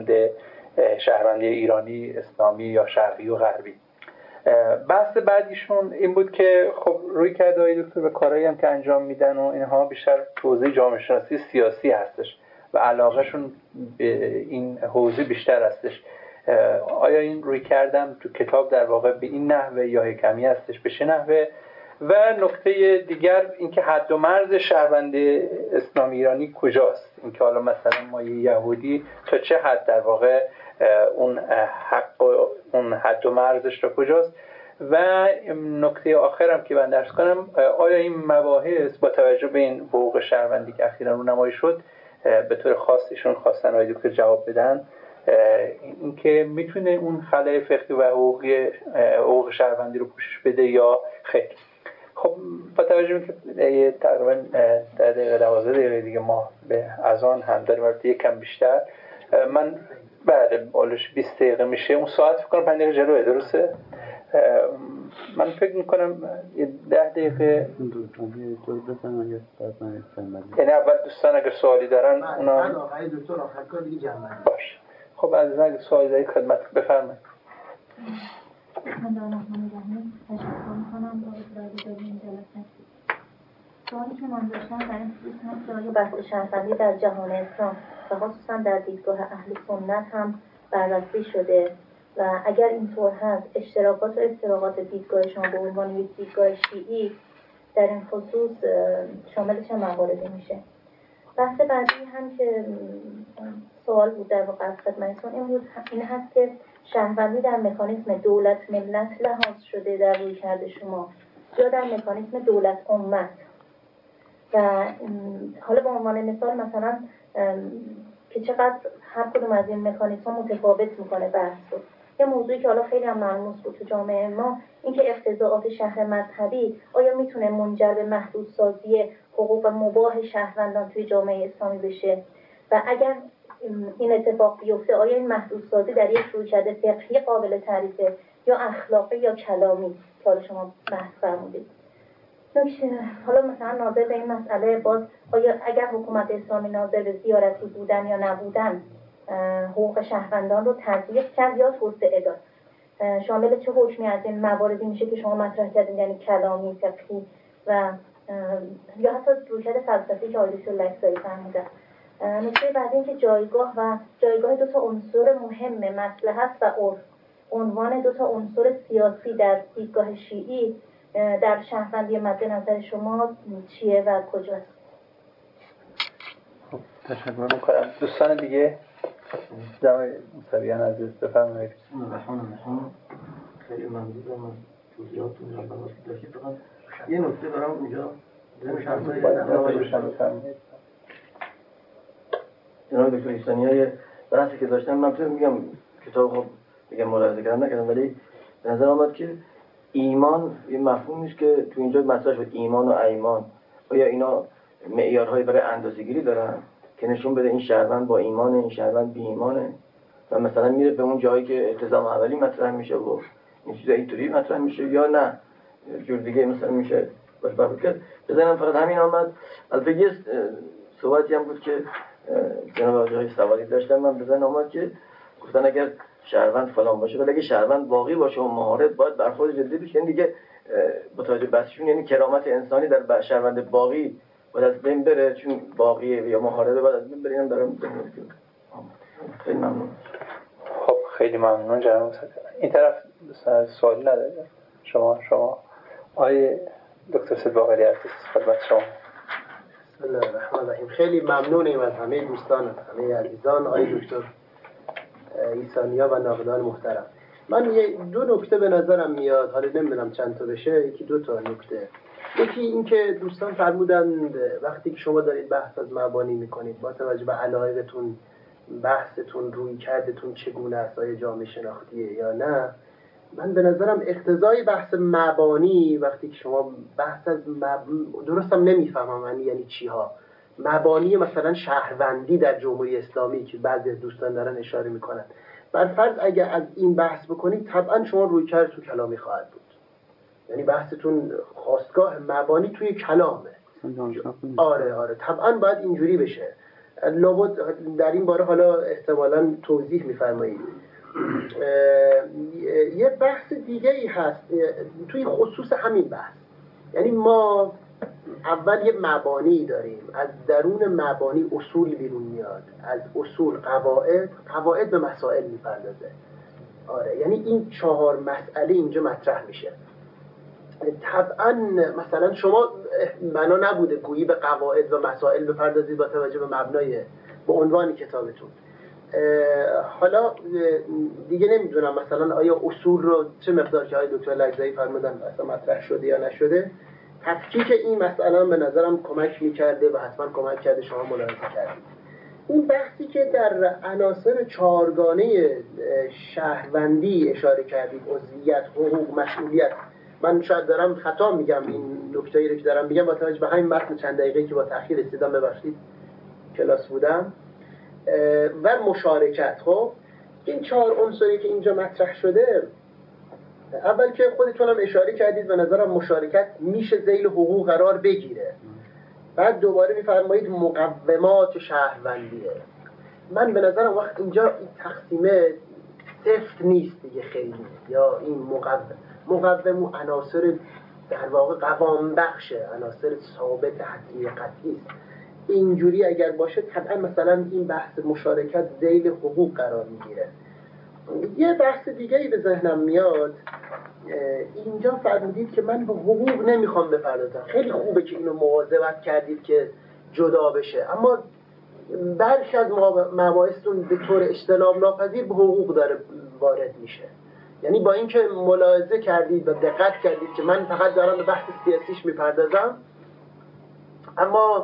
شهروندی ایرانی، اسلامی یا شرقی و غربی. بحث بعدیشون این بود که خب روی کرده های دکتر به کارهایی هم که انجام میدن و اینها بیشتر حوزه جامعه شناسی سیاسی هستش و علاقهشون به این حوزه بیشتر هستش. آیا این روی کردم تو کتاب در واقع به این نحوه یا حکمی هستش به چه نحوه؟ و نکته دیگر اینکه حد و مرز شهروند اسلامی ایرانی کجاست؟ اینکه حالا مثلا ما یهودی تا چه حد در واقع اون حق و اون حد و مرزش را کجاست؟ و نکته آخرم که من درس کنم، آیا این مباحث با توجه به این حقوق شهروندی که اخیراً رونمایی شد به طور خاص ایشون خواستن آقای دکتر جواب بدن، اینکه میتونه اون خلأ فقهی و حقوق شهروندی رو پوشش بده یا خیر؟ خب با توجه به که تقریبا 10 دقیقه 12 دقیقه دیگه ما به اذان هم داریم، البته یکم بیشتر، من بعد بالش 20 دقیقه میشه، اون ساعت فکر کنم 5 دقیقه جلوه، درسته؟ من فکر میکنم 10 دقیقه یعنی اول دوستان اگر سوالی دارن اونا آقای دکتر آخر کار دیگه جمع باشه. خب عزیزان اگر سوالی دارید خدمت بفرمایید. بسم الله الرحمن الرحیم. تشکر میکنم بابت برگزاری این جلسه. سوالی که من داشتم در این خصوص که آیا بحث شهروندی در جهان اسلام و خصوصا در دیدگاه اهل سنت هم بررسی شده و اگر اینطور هست اشتراکات و افتراقات دیدگاه شما به عنوان یک دیدگاه شیعی در این خصوص شامل چه مواردی میشه؟ بحث بعدی هم که سوال بود در واقع از خدمتتون این هست که شهروندی در مکانیزم دولت ملت لحاظ شده در رویکرد شما یا در مکانیزم دولت امت و حالا به عنوان مثال مثلا که چقدر هر کدوم از این مکانیزم متفاوت میکنه بحث رو. یه موضوعی که حالا خیلی هم ملموس بود تو جامعه ما این که اقتضاعات شهر مذهبی آیا میتونه منجر به محدودسازی حقوق مباح شهروندان توی جامعه اسلامی بشه و اگر این اتفاق بیفته آیا این محدودسازی در یک رویکرد فقهی قابل تعریفه یا اخلاقی یا کلامی که حالا شما بحث فرمودید. حالا مثلا ناظر به این مسئله باز آیا اگر حکومت اسلامی ناظر به زیارتی بودن یا نبودن حقوق شهروندان رو تضییق کرد یا توسعه داد شامل چه حکمی از این مواردی میشه که شما مطرح کردین یعنی کلامی فقهی و یا حتی رویکرد فلسفی که آقای دکتر لکزایی فرمودن. نکته بعدی این که جایگاه دو تا عنصر مهم مصلحت و عرف عنوان دو تا عنصر سیاسی در دیدگاه شیعی در شهروندی مد نظر شما چیه و کجاست؟ تشکر میکنم. دوستان دیگه جناب موسویان عزیز بفرمایید. خیلی ممنونم از توضیحاتتون و بحثی داشتید. فقط یه نکته دارم اونجا جناب دکتر ایسانیای بحثی که داشتم من فکر میگم کتاب خب بگم ملاحظه کردم نکردم ولی به نظر آمد که ایمان یه مفهومی است که تو اینجا مطرح شد ایمان و ایمان آیا اینا معیارهایی برای اندازه‌گیری دارن که نشون بده این شهروند با ایمانه این شهروند بی ایمانه و مثلا میره به اون جایی که التزام اولی مطرح میشه و این چیزا اینطوری مطرح میشه یا نه جور دیگه مثلا میشه باش برخورد کرد. بزنم فقط همین آمد. البته یه صحبتی هم بود که جناب آقای سوالی داشتن من بزنم آمد که گفتن اگر شهروند فلان باشه ولی اگه شهروند باقی باشه و مهارت باید برخورد جدی بشه یعنی دیگه با توجه بحثشون یعنی کرامت انسانی در شهروند باقی باید از بین بره چون باقیه یا مهارت باید از بین بره. اینم دارم خیلی ممنون. خب خیلی ممنون جناب این طرف سوالی نداره. شما آقای دکتر سید باقری عزیز خدمت شما. بسم الله الرحمن الرحیم. خیلی ممنونیم از همه دوستان از همه عزیزان آقای دکتر ایسانیا و ناقدان محترم. من دو نکته به نظرم میاد حالا نمیدونم چند تا بشه یکی دو تا نکته. یکی این که دوستان فرمودند وقتی که شما دارید بحث از مبانی میکنید با توجه به علایقتون بحثتون روی کردتون چگونه است آیا جامعه شناختیه یا نه. من به نظرم اقتضای بحث مبانی وقتی که شما بحث از درستم نمیفهمم یعنی چی ها مبانی مثلا شهروندی در جمهوری اسلامی که بعضی از دوستان دارن اشاره میکنن بر فرض اگر از این بحث بکنید طبعا شما روی کردتون کلامی خواهد بود یعنی بحثتون خواستگاه مبانی توی کلامه. آره طبعا باید اینجوری بشه. لابد در این باره حالا احتمالاً توضیح میفرمایید. یه بحث دیگه ای هست توی خصوص همین بحث یعنی ما اول یه مبانی داریم از درون مبانی اصول بیرون میاد از اصول قواعد به مسائل میپردازه. آره یعنی این 4 مسئله اینجا مطرح میشه. طبعا مثلا شما بنا نبوده گویی به قواعد و مسائل بپردازید با توجه به مبنای به عنوان کتابتون. حالا دیگه نمیدونم مثلا آیا اصول رو چه مقدار که آقای دکتر لکزایی فرمودن اصلا مطرح شده یا نشده. تفکیک این مسئله به نظرم کمک میکرده و حتما کمک کرده شما ملاحظه کردید. اون بحثی که در عناصر 4گانه شهروندی اشاره کردید عضویت، حقوق، مسئولیت من شاید دارم خطا میگم این نکته‌ای رو که دارم میگم با توجه به همین متن چند دقیقه‌ای که با تأخیر رسیدم ببخشید کلاس بودم و مشارکت. خب این 4 عنصری که اینجا مطرح شده اول که خودتون هم اشاره کردید به نظرم مشارکت میشه ذیل حقوق قرار بگیره. بعد دوباره میفرمایید مقومات شهروندیه. من به نظرم وقت اینجا این تقسیمه سفت نیست دیگه خیلی، یا این مقوم و عناصر در واقع قوام بخشه، عناصر ثابت حتمی قطعی است. اینجوری اگر باشه طبعا مثلا این بحث مشارکت ذیل حقوق قرار میگیره. یه بحث دیگه‌ای به ذهنم میاد، اینجا فرمودید که من به حقوق نمیخوام بپردازم. خیلی خوبه که اینو مواظبت کردید که جدا بشه، اما برخی از مباحثتون به طور اجتناب ناپذیر به حقوق داره وارد میشه. یعنی با اینکه ملاحظه کردید و دقت کردید که من فقط دارم به بحث سیاسیش میپردازم، اما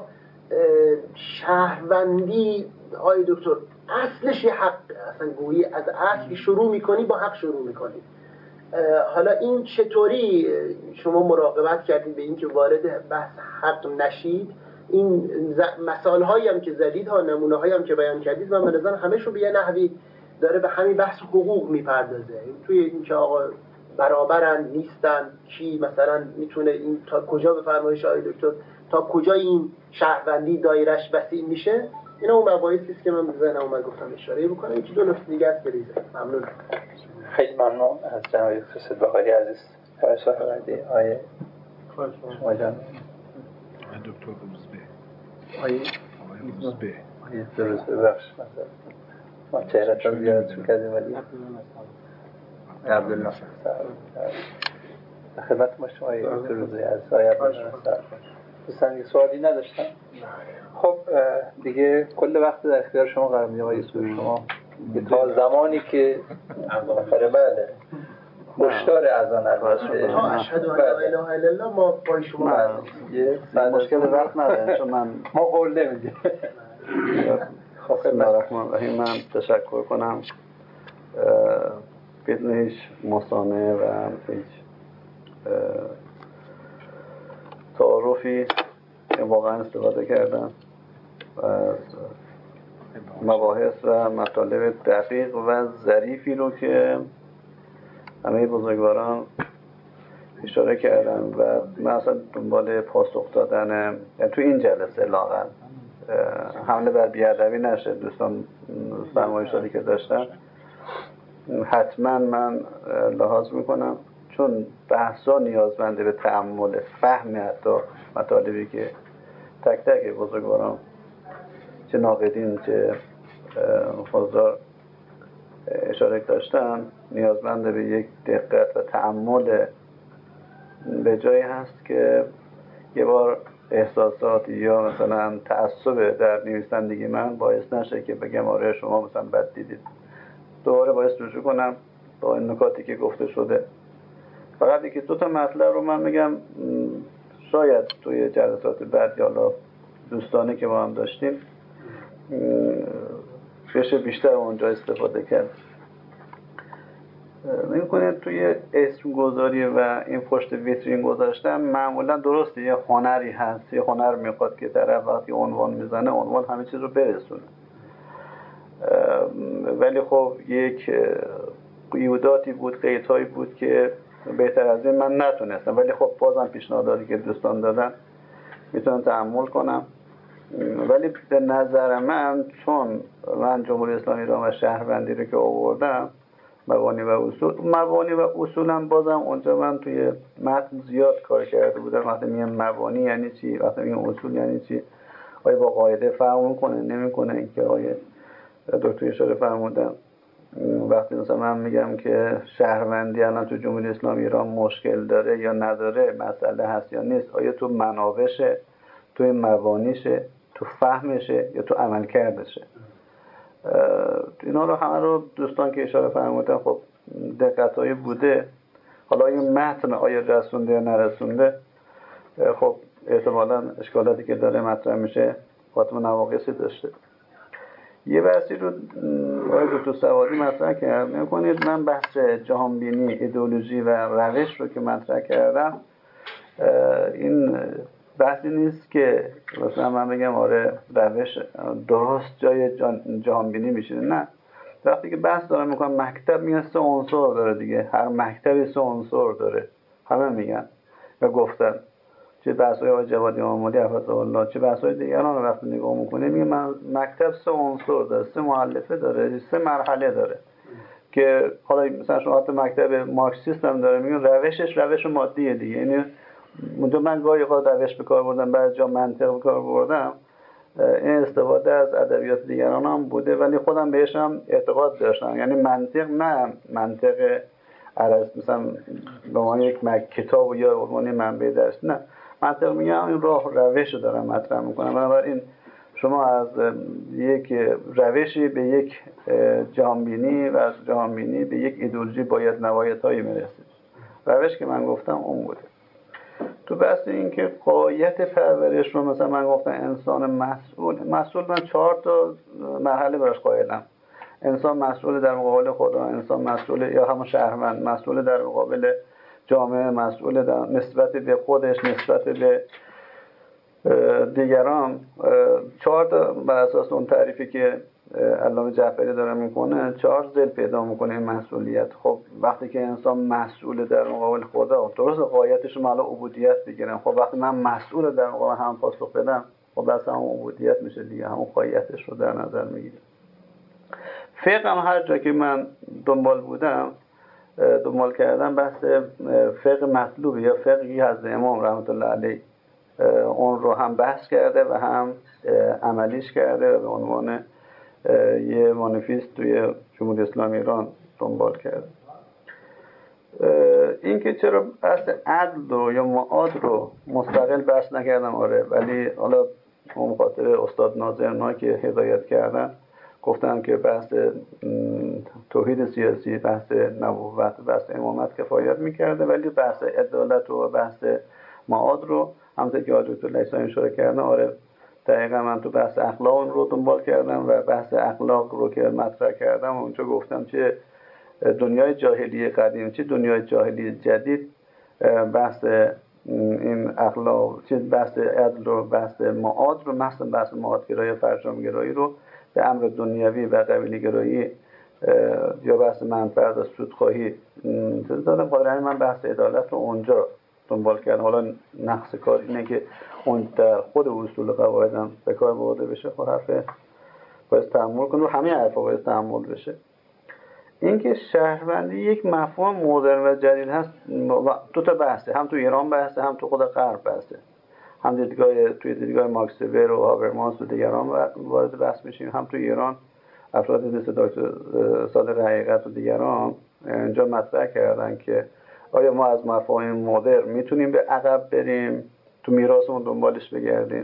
شهروندی آقای دکتر اصلش یه حقه. اصلا گویی از اصل شروع میکنی با حق شروع میکنی. حالا این چطوری شما مراقبت کردید به اینکه وارد بحث حق نشید؟ این مثال هایی هم که زدید ها، نمونه هایی هم که بیان کردید، من به نظر همه شو به یه نحوی داره به همین بحث حقوق میپردازه. توی این که آقا برابرن نیستن، کی مثلا میتونه این تا کجا به فرمایش آقای دکتر تا کجا این شهروندی دایرش وسیع میشه، اینا اون مباحثی است که من به ذهنم اومد گفتم اشاره بکنم. یکی دو نکته دیگه است بریزه. ممنون. خیلی ممنون از جناب دکتر بهاری عزیز. فرشا هردی آیه شما جان دکتر روزبه آیه روزبه بخش مثلا ما چهره‌تون زیارت می‌کردیم ولی عبدالناصر خدمت ما شما آیه دکتر روزبه از آیه عبدالناصر. دوستان یه سوالی نداشتن؟ خب دیگه کل وقت در اختیار شما قرار میدیم آقای سوری. شما تا زمانی که بله مشتار اذان البته تا اشهد ان لا اله الا الله ما پای شما بعد مشکل وقت نداره، چون ما قول نمیدیم. خب بسم الله الرحمن الرحیم. من تشکر کنم بدون هیچ مصانعه و هیچ تعارفی واقعا استفاده کردم از مباحث و مطالب دقیق و ظریفی رو که همه بزرگواران اشاره کردن و من اصلا دنبال پاسخ دادن تو این جلسه لاغر حمله بر بیادبی نشه. دوستان فرمایشاتی که داشتن حتما من لحاظ میکنم، چون بحثا نیازمنده به تأمل، فهم حتی مطالبی که تک تک بزرگواران چه ناقدین چه حضار اشاره داشتن نیازمنده به یک دقت و تأمل به جایی هست که یه بار احساسات یا مثلا تعصب در نویسندگی من باعث نشه که بگم آره شما مثلا بد دیدید، دوباره باعث رجوع کنم با این نکاتی که گفته شده. فقط یکی دو تا مطلب رو من میگم، شاید توی جلسات بعد یا دوستانه که ما هم داشتیم بشه بیشتر اونجا استفاده کرد. می‌کنید توی اسم گذاری و این پشت ویترین گذاشتن معمولا درسته یه هنری هست، یه هنر میخواد که طرف وقتی عنوان میزنه عنوان همه چیز رو برسونه، ولی خب یک قیوداتی بود، قیدهایی بود که بهتر از این من نتونستم، ولی خب بازم پیشنهاداتی که دوستان دادن میتونم تأمل کنم. ولی به نظر من چون من جمهوری اسلامی ایران و شهروندی رو که آوردم مبانی و اصولم بازم اونجا من توی متن زیاد کار کرده بودم. وقتی میگم مبانی یعنی چی، وقتی میگم اصول یعنی چی، آیا با قاعده فرق میکنه نمیکنه، اینکه آیا دکتر اشاره فرمودن وقتی مثلا من میگم که شهروندی الان تو جمهوری اسلامی ایران مشکل داره یا نداره، مسئله هست یا نیست، آیا تو منابعشه، تو مبانیشه، تو فهمشه یا تو عمل کردشه. اینا رو همه رو دوستان که اشاره فرمودن خب دقت‌های بوده. حالا این متن آیا رسونده یا نرسونده خب احتمالاً اشکالاتی که داره مطرح میشه خاتم نواقصی داشته. یه بحثی رو آقای دکتر سوادی مطرح کرد. می‌کنید من بحث جهانبینی، ایدئولوژی و روش رو که مطرح کردم، این بحثی نیست که مثلا من بگم آره روش درست جای جهانبینی میشه، نه، وقتی که بحث دارم میکنم مکتب میگن 3 عنصر داره دیگه، هر مکتبی 3 عنصر داره، همه میگن و گفتن چه بحث‌های آقای جوادی آمادی حفظه الله چه بحث‌های دیگران رو وقتی نگاه میکنه میگه من مکتب 3 عنصر داره، 3 مؤلفه داره، 3 مرحله داره که حالا مثلا شما حتی مکتب مارکسیست هم داره میگن روشش روش مادیه دیگه. یعنی اونجا من گاهی اوقات روش به کار بردم، بعضی جا منطق به کار بردم، این استفاده از ادبیات دیگران هم بوده ولی خودم بهش هم اعتقاد داشتم. یعنی منطق نه منطق مثلا به عنوان یک کتاب یا به عنوان منبع درس، نه، منطق میگم این راه روش رو دارم مطرح میکنم. بنابراین شما از یک روشی به یک جهانبینی و از جهانبینی به یک ایدئولوژی باید نوایت‌هایی میرسید. روش که من گفتم اون بوده. تو بحث این که غایت پرورش رو مثلا من گفتم انسان مسئول من 4 تا مرحله براش قائلم. انسان مسئول در مقابل خدا، انسان مسئول یا همون شهروند مسئول در مقابل جامعه، مسئول در نسبت به خودش، نسبت به دیگران. 4 تا بر اساس اون تعریفی که علامه جعفری داره میکنه 4 ضلع پیدا میکنه این مسئولیت. خب وقتی که انسان مسئول در مقابل خدا، درست غایتش رو عبودیت بگیرم، خب وقتی من مسئول در مقابل هم پاسخ بدم خب بس هم عبودیت میشه دیگه، همون غایتش رو در نظر میگیرم. فقه هم هر جا که من دنبال کردم بحث فقه مطلوب یا فقهی از امام رحمت الله علیه اون رو هم بحث کرده و هم عملیش کرده و به عنوان یه مانیفست توی جمهوری اسلامی ایران دنبال کرده. این که چرا بحث عدل رو یا معاد رو مستقل بحث نکردم، آره، ولی حالا اون خاطر استاد ناظرنا که هدایت کردن گفتن که بحث توحید سیاسی، بحث نبوت، بحث امامت کفایت میکرده، ولی بحث عدالت و بحث معاد رو همونطور که آقای دکتر لیثانی اشاره کردن، آره دقیقا من تو بحث اخلاق رو دنبال کردم و بحث اخلاق رو که مطرح کردم اونجا گفتم چه دنیای جاهلی قدیم چه دنیای جاهلی جدید بحث این اخلاق، چه بحث عدل و بحث معاد رو، مثلا بحث معادگرایی فرجامگرایی رو به امر دنیوی و قبیله گرایی یا بحث منفعت و سودخواهی دادم. خاطر من بحث عدالت رو اونجا دنبال کردم. حالا نقص کار اینه که اون در خود اصول قواعد هم به کار برده بشه، خب حرف باید تحمل کنه و همه حرفا باید تحمل بشه. اینکه شهروندی یک مفهوم مدرن و جدید هست، 2 تا بحثه، هم تو ایران بحثه هم تو خود غرب بحثه، هم توی دیدگاه ماکس وبر و هابرماس و دیگران وارد بحث میشیم، هم تو ایران افراد مثل دکتر صادق حقیقت و دیگران اینجا مطرح کردن که آیا ما از مفاهیم مدرن میتونیم به عقب بریم تو میراثمون دنبالش بگردیم.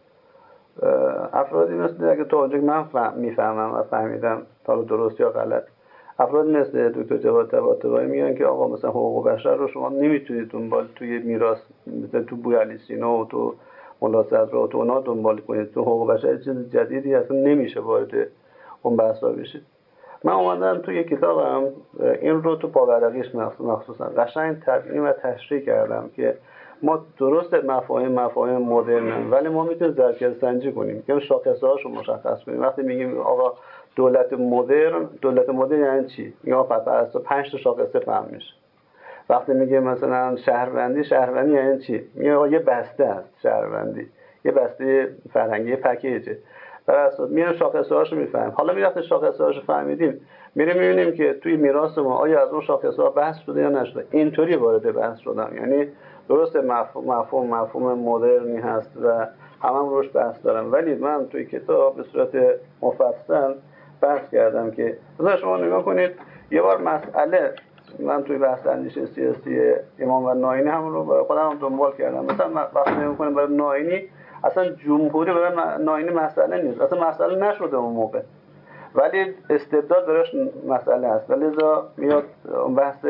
افرادی مثل که تا اونجا من میفهمم و فهمیدم تا درست یا غلط، افراد مثل دکتر جواد طباطبایی میگن که آقا مثلا حقوق بشر رو شما نمیتونید دنبال توی میراث مثل تو بوی علی سینا و تو ملا صدرا و تو اونا دنبال کنید، تو حقوق بشر چیز جدیدی اصلا نمیشه وارد اون بحثا بشید. من اومدم توی کتابم این رو تو پاورقیش مخصوصا قشنگ تبیین و تشریح کردم که ما درست مفاهیم مدرن ولی ما میتونیم ظرفیت سنجی کنیم که شاخصه‌هاش رو مشخص کنیم. وقتی میگیم آقا دولت مدرن یعنی چی؟ یا فقط 5 تا شاخصه فهم میشه. وقتی میگه مثلا شهروندی یعنی چی؟ میگه یه بسته است شهروندی، یه بسته فرهنگی پکیجه. در اصل میریم شاخصه‌هاشو میفهمیم. حالا میرفتیم شاخصه‌هاشو فهمیدیم میریم میبینیم که توی میراث ما آیا از اون شاخصه‌ها بحث شده یا نشده. اینطوری وارد بحث شدم. یعنی درست مفهوم مدرنی هست و هم روش بحث دارم، ولی من توی کتاب به صورت مفصل بحث کردم که مثلا شما نگاه کنید یه بار مسئله من توی بحث اندیشه سیاسی امام و ناینی هم رو برای خودم دنبال کردم. مثلا وقتی نگاه کنید برای ناینی اصلا جمهوری برای ناینی مسئله نیست، اصلا مسئله نشده اون موقع، ولی استبداد براش مسئله هست و لذا میاد بحث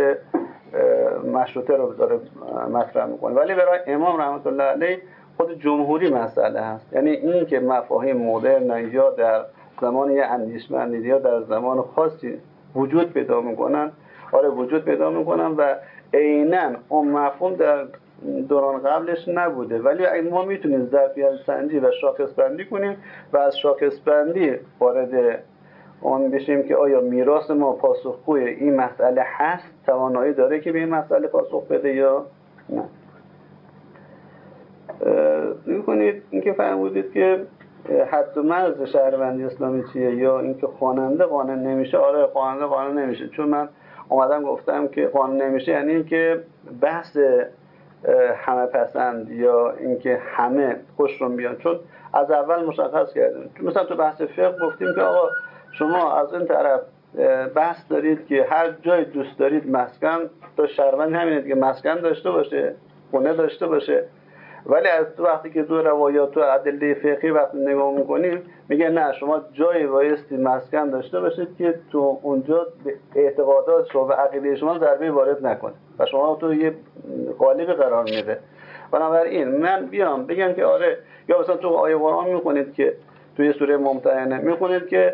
مشروطه رو داره مطرح میکنه. ولی برای امام رحمت الله علیه خود جمهوری مسئله هست. یعنی این که مفاهیم مدرن یا در زمان یه اندیشمندی یا در زمان خاصی وجود پیدا میکنن، وجود پیدا میکنن و عیناً اون مفهوم در دوران قبلش نبوده، ولی ما میتونیم ظرفیت سنجی و شاخص بندی کنیم و از شاخص بندی وارد اون بشیم که آیا میراث ما پاسخگوی این مسئله هست، توانایی داره که به این مسئله پاسخ بده یا نه. می‌کنید اینکه فرمودید که حد و مرز شهروندی اسلامی چیه، یا اینکه خواننده قانع نمیشه. آره خواننده قانع نمیشه، چون من اومدم گفتم که قانع نمیشه یعنی اینکه بحث همه پسند یا اینکه همه خوش رو بیان، چون از اول مشخص کردیم. مثلا تو بحث فقه گفتیم که آقا شما از این طرف بحث دارید که هر جای دوست دارید مسکن، تو شهروند همینه که مسکن داشته باشه، خونه داشته باشه، ولی از تو وقتی که تو روایات و ادله فقهی وقتی نگاه میکنیم میگه نه، شما جایی بایستی مسکن داشته باشید که تو اونجا اعتقادات شما و عقیده شما ضربه وارد نکنه و شما تو یه قالب قرار میده. بنابراین من بیام بگم که آره، یا مثلا تو آیه قرآن میخونید که توی سوره ممتحنه میخونید که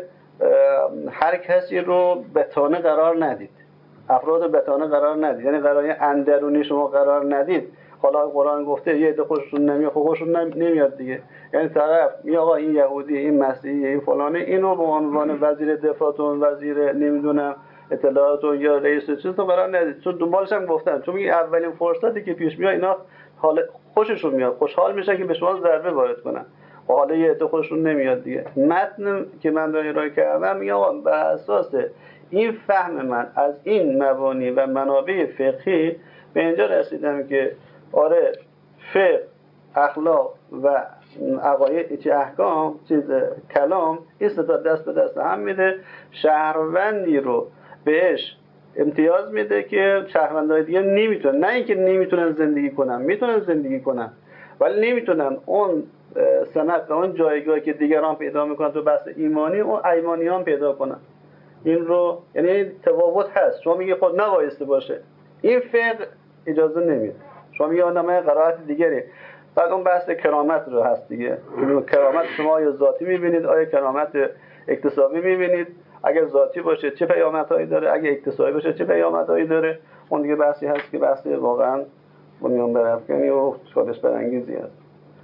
هر کسی رو بتانه قرار ندید، افراد بتانه قرار ندید، یعنی قرار اندرونی شما قرار ندید. حالا قرآن گفته یه عده خوششون نمیاد، خوششون نمیاد دیگه، یعنی طرف میگه آقا این یهودی، این مسیحی، این فلانه، اینو به عنوان وزیر دفاعتون، وزیر نمیدونم اطلاعاتون یا رئیس چیزتون قرار ندید، چون دنبالش هم گفتن، چون میگه اولین فرصتی که پیش میاد اینا حال خوششون میاد، خوشحال میشن که به شما ضربه وارد کنن، و حالا یه عده خوششون نمیاد دیگه. متن که من دارم ارائه کردم میگه آقا بر اساس این فهم من از این مبانی و منابع فقهی به اینجا رسیدم که آره فقه، اخلاق و عقاید، احکام، کلام، این سه تا دست به دست هم میده، شهروندی رو بهش امتیاز میده که شهروندای دیگه نمیتونن، نه اینکه نمیتونن زندگی کنن، میتونن زندگی کنن ولی نمیتونن اون سمت و اون جایگاهی که دیگران پیدا میکنن تو بحث ایمانی، اون ایمانیان پیدا کنن. این رو یعنی تفاوت هست. شما میگه خود نبایسته باشه، این فقه اجازه نمیده. شما میگه آدمای قرائت دیگری، بعد اون بحث کرامت رو هست دیگه. کرامت شما آیا ذاتی میبینید، آیا کرامت اکتسابی میبینید؟ اگر ذاتی باشه چه پیامدهایی داره، اگر اکتسابی باشه چه پیامدهایی داره؟ اون دیگه بحثی هست که بحث واقعا بنیان برافکنی و چالش برانگیزی هست.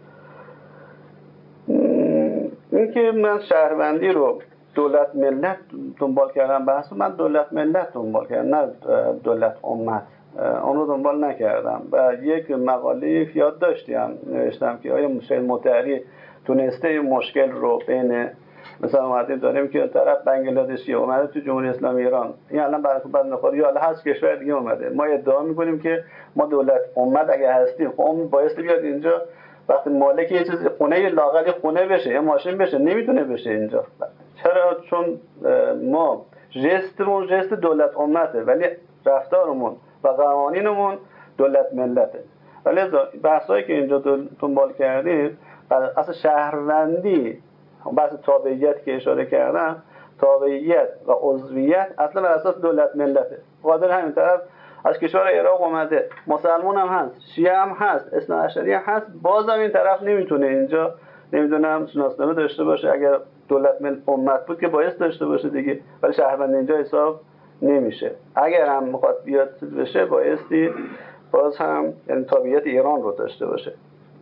اینکه من شهروندی رو دولت ملت دنبال کردم، بحث من دولت ملت دنبال کردم، نه دولت امت، اون رو دنبال نکردم. و یک مقاله یاد داشتم نوشتم که آیا شیخ مطهری تونسته این مشکل رو بین مثلا اومدیم داریم که طرف بنگلادشی اومده تو جمهوری اسلامی ایران، این الان بعد نخواد یا هست کشور دیگه اومده، ما ادعا میکنیم که ما دولت امت اگه هستیم، خب اون بایستی بیاد اینجا وقتی مالک یه چیز خونه لااقل خونه بشه یا ماشین بشه، نمیتونه بشه اینجا. چرا؟ چون ما ژستمون ژست دولت امته ولی رفتارمون و قوانینمون دولت ملته. ولی بحثایی که اینجا دنبال کردیم اصلا شهروندی، بحث تابعیت که اشاره کردم، تابعیت و عضویت اصلا بر اساس دولت ملته. قادر همین طرف از کشور عراق اومده، مسلمان هم هست، شیعه هم هست، اثناعشری هم هست، بازم این طرف نمیتونه اینجا نمیدونم شناسنامه داشته باشه. اگر دولت امت بود که باعث داشته باشه دیگه، ولی شهروند اینجا حساب نمیشه. اگر هم میخواد بیاد بشه بایستی باز هم یعنی تابعیت ایران رو داشته باشه.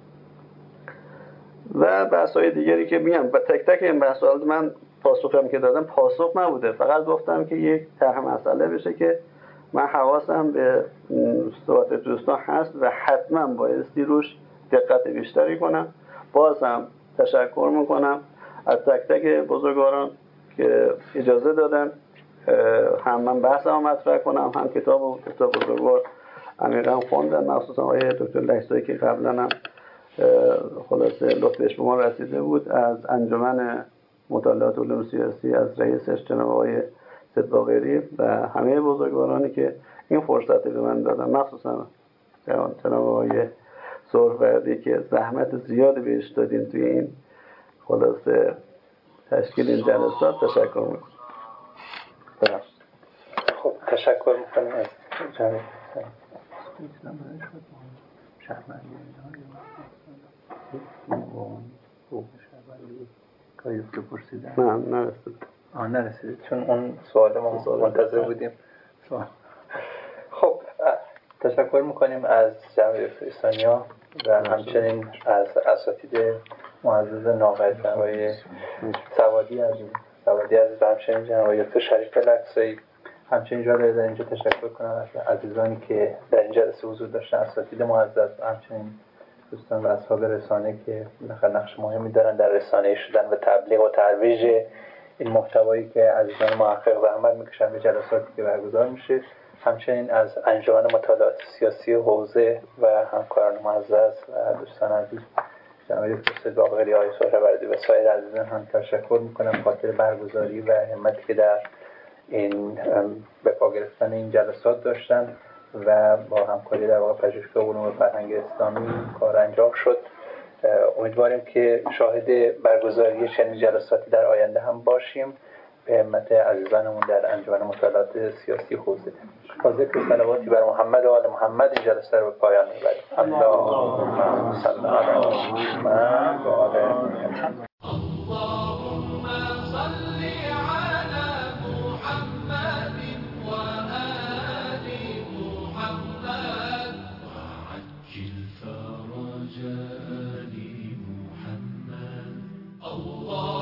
و بحث‌های دیگری که میگم و تک تک این بحث‌ها من پاسخم که دادم پاسخ نبوده، فقط گفتم که یک طرح مسئله بشه که من حواسم به صحبت دوستان هست و حتما بایستی روش دقت بیشتری کنم. بازم تشکر میکنم از تک تک بزرگواران که اجازه دادن هم من بحثم مطرح کنم، هم کتاب بزرگوار عمیقا خوندن، مخصوصا آقای دکتر لهستانی که قبلا هم خلاصه لطفش به ما رسیده بود، از انجمن مطالعات علوم سیاسی، از رئیسش جناب آقای صدباقری و همه بزرگوارانی که این فرصت به من دادن، مخصوصا جناب آقای سرخوردی که زحمت زیاد بهش دادین توی این خلاصه تشکیل این جلسات. تشکر میکنم. خب تشکر میکنم از جناب نرسید چون اون سوال ما منتظر بودیم. خب تشکر میکنیم از جناب ایسانیا و همچنین از اساتید معزز نامحتوای سوادی عزیز سوادی عزیز و همچنین جناب دکتر شریف لکسایی. همچنین جا در اینجا تشکر کنم از عزیزانی که در این جلسه حضور داشتن، اساتید معزز و همچنین دوستان و اصحاب رسانه که نقش مهمی دارن در رسانه‌ای شدن و تبلیغ و ترویج این محتوایی که عزیزان محقق زحمت میکشن به جلساتی که برگزار میشه. همچنین از انجمن مطالعات سیاسی حوزه و همکاران معزز و دوستان عزیز جناب دکتر سید باقری، آقای سهروردی و سایر عزیزان هم تشکر میکنم خاطر برگزاری و همتی که در این به پا گرفتن این جلسات داشتن و با همکاری در واقع پژوهشگاه علوم فرهنگ اسلامی کار انجام شد. امیدواریم که شاهد برگزاری چنین جلساتی در آینده هم باشیم به همت عزیزانمون در انجمن مطالعات سیاسی حوزه. با ذکر صلواتی بر محمد و آل محمد این جلسه رو به پایان میبریم. اللهم صل علی محمد و آل محمد. الله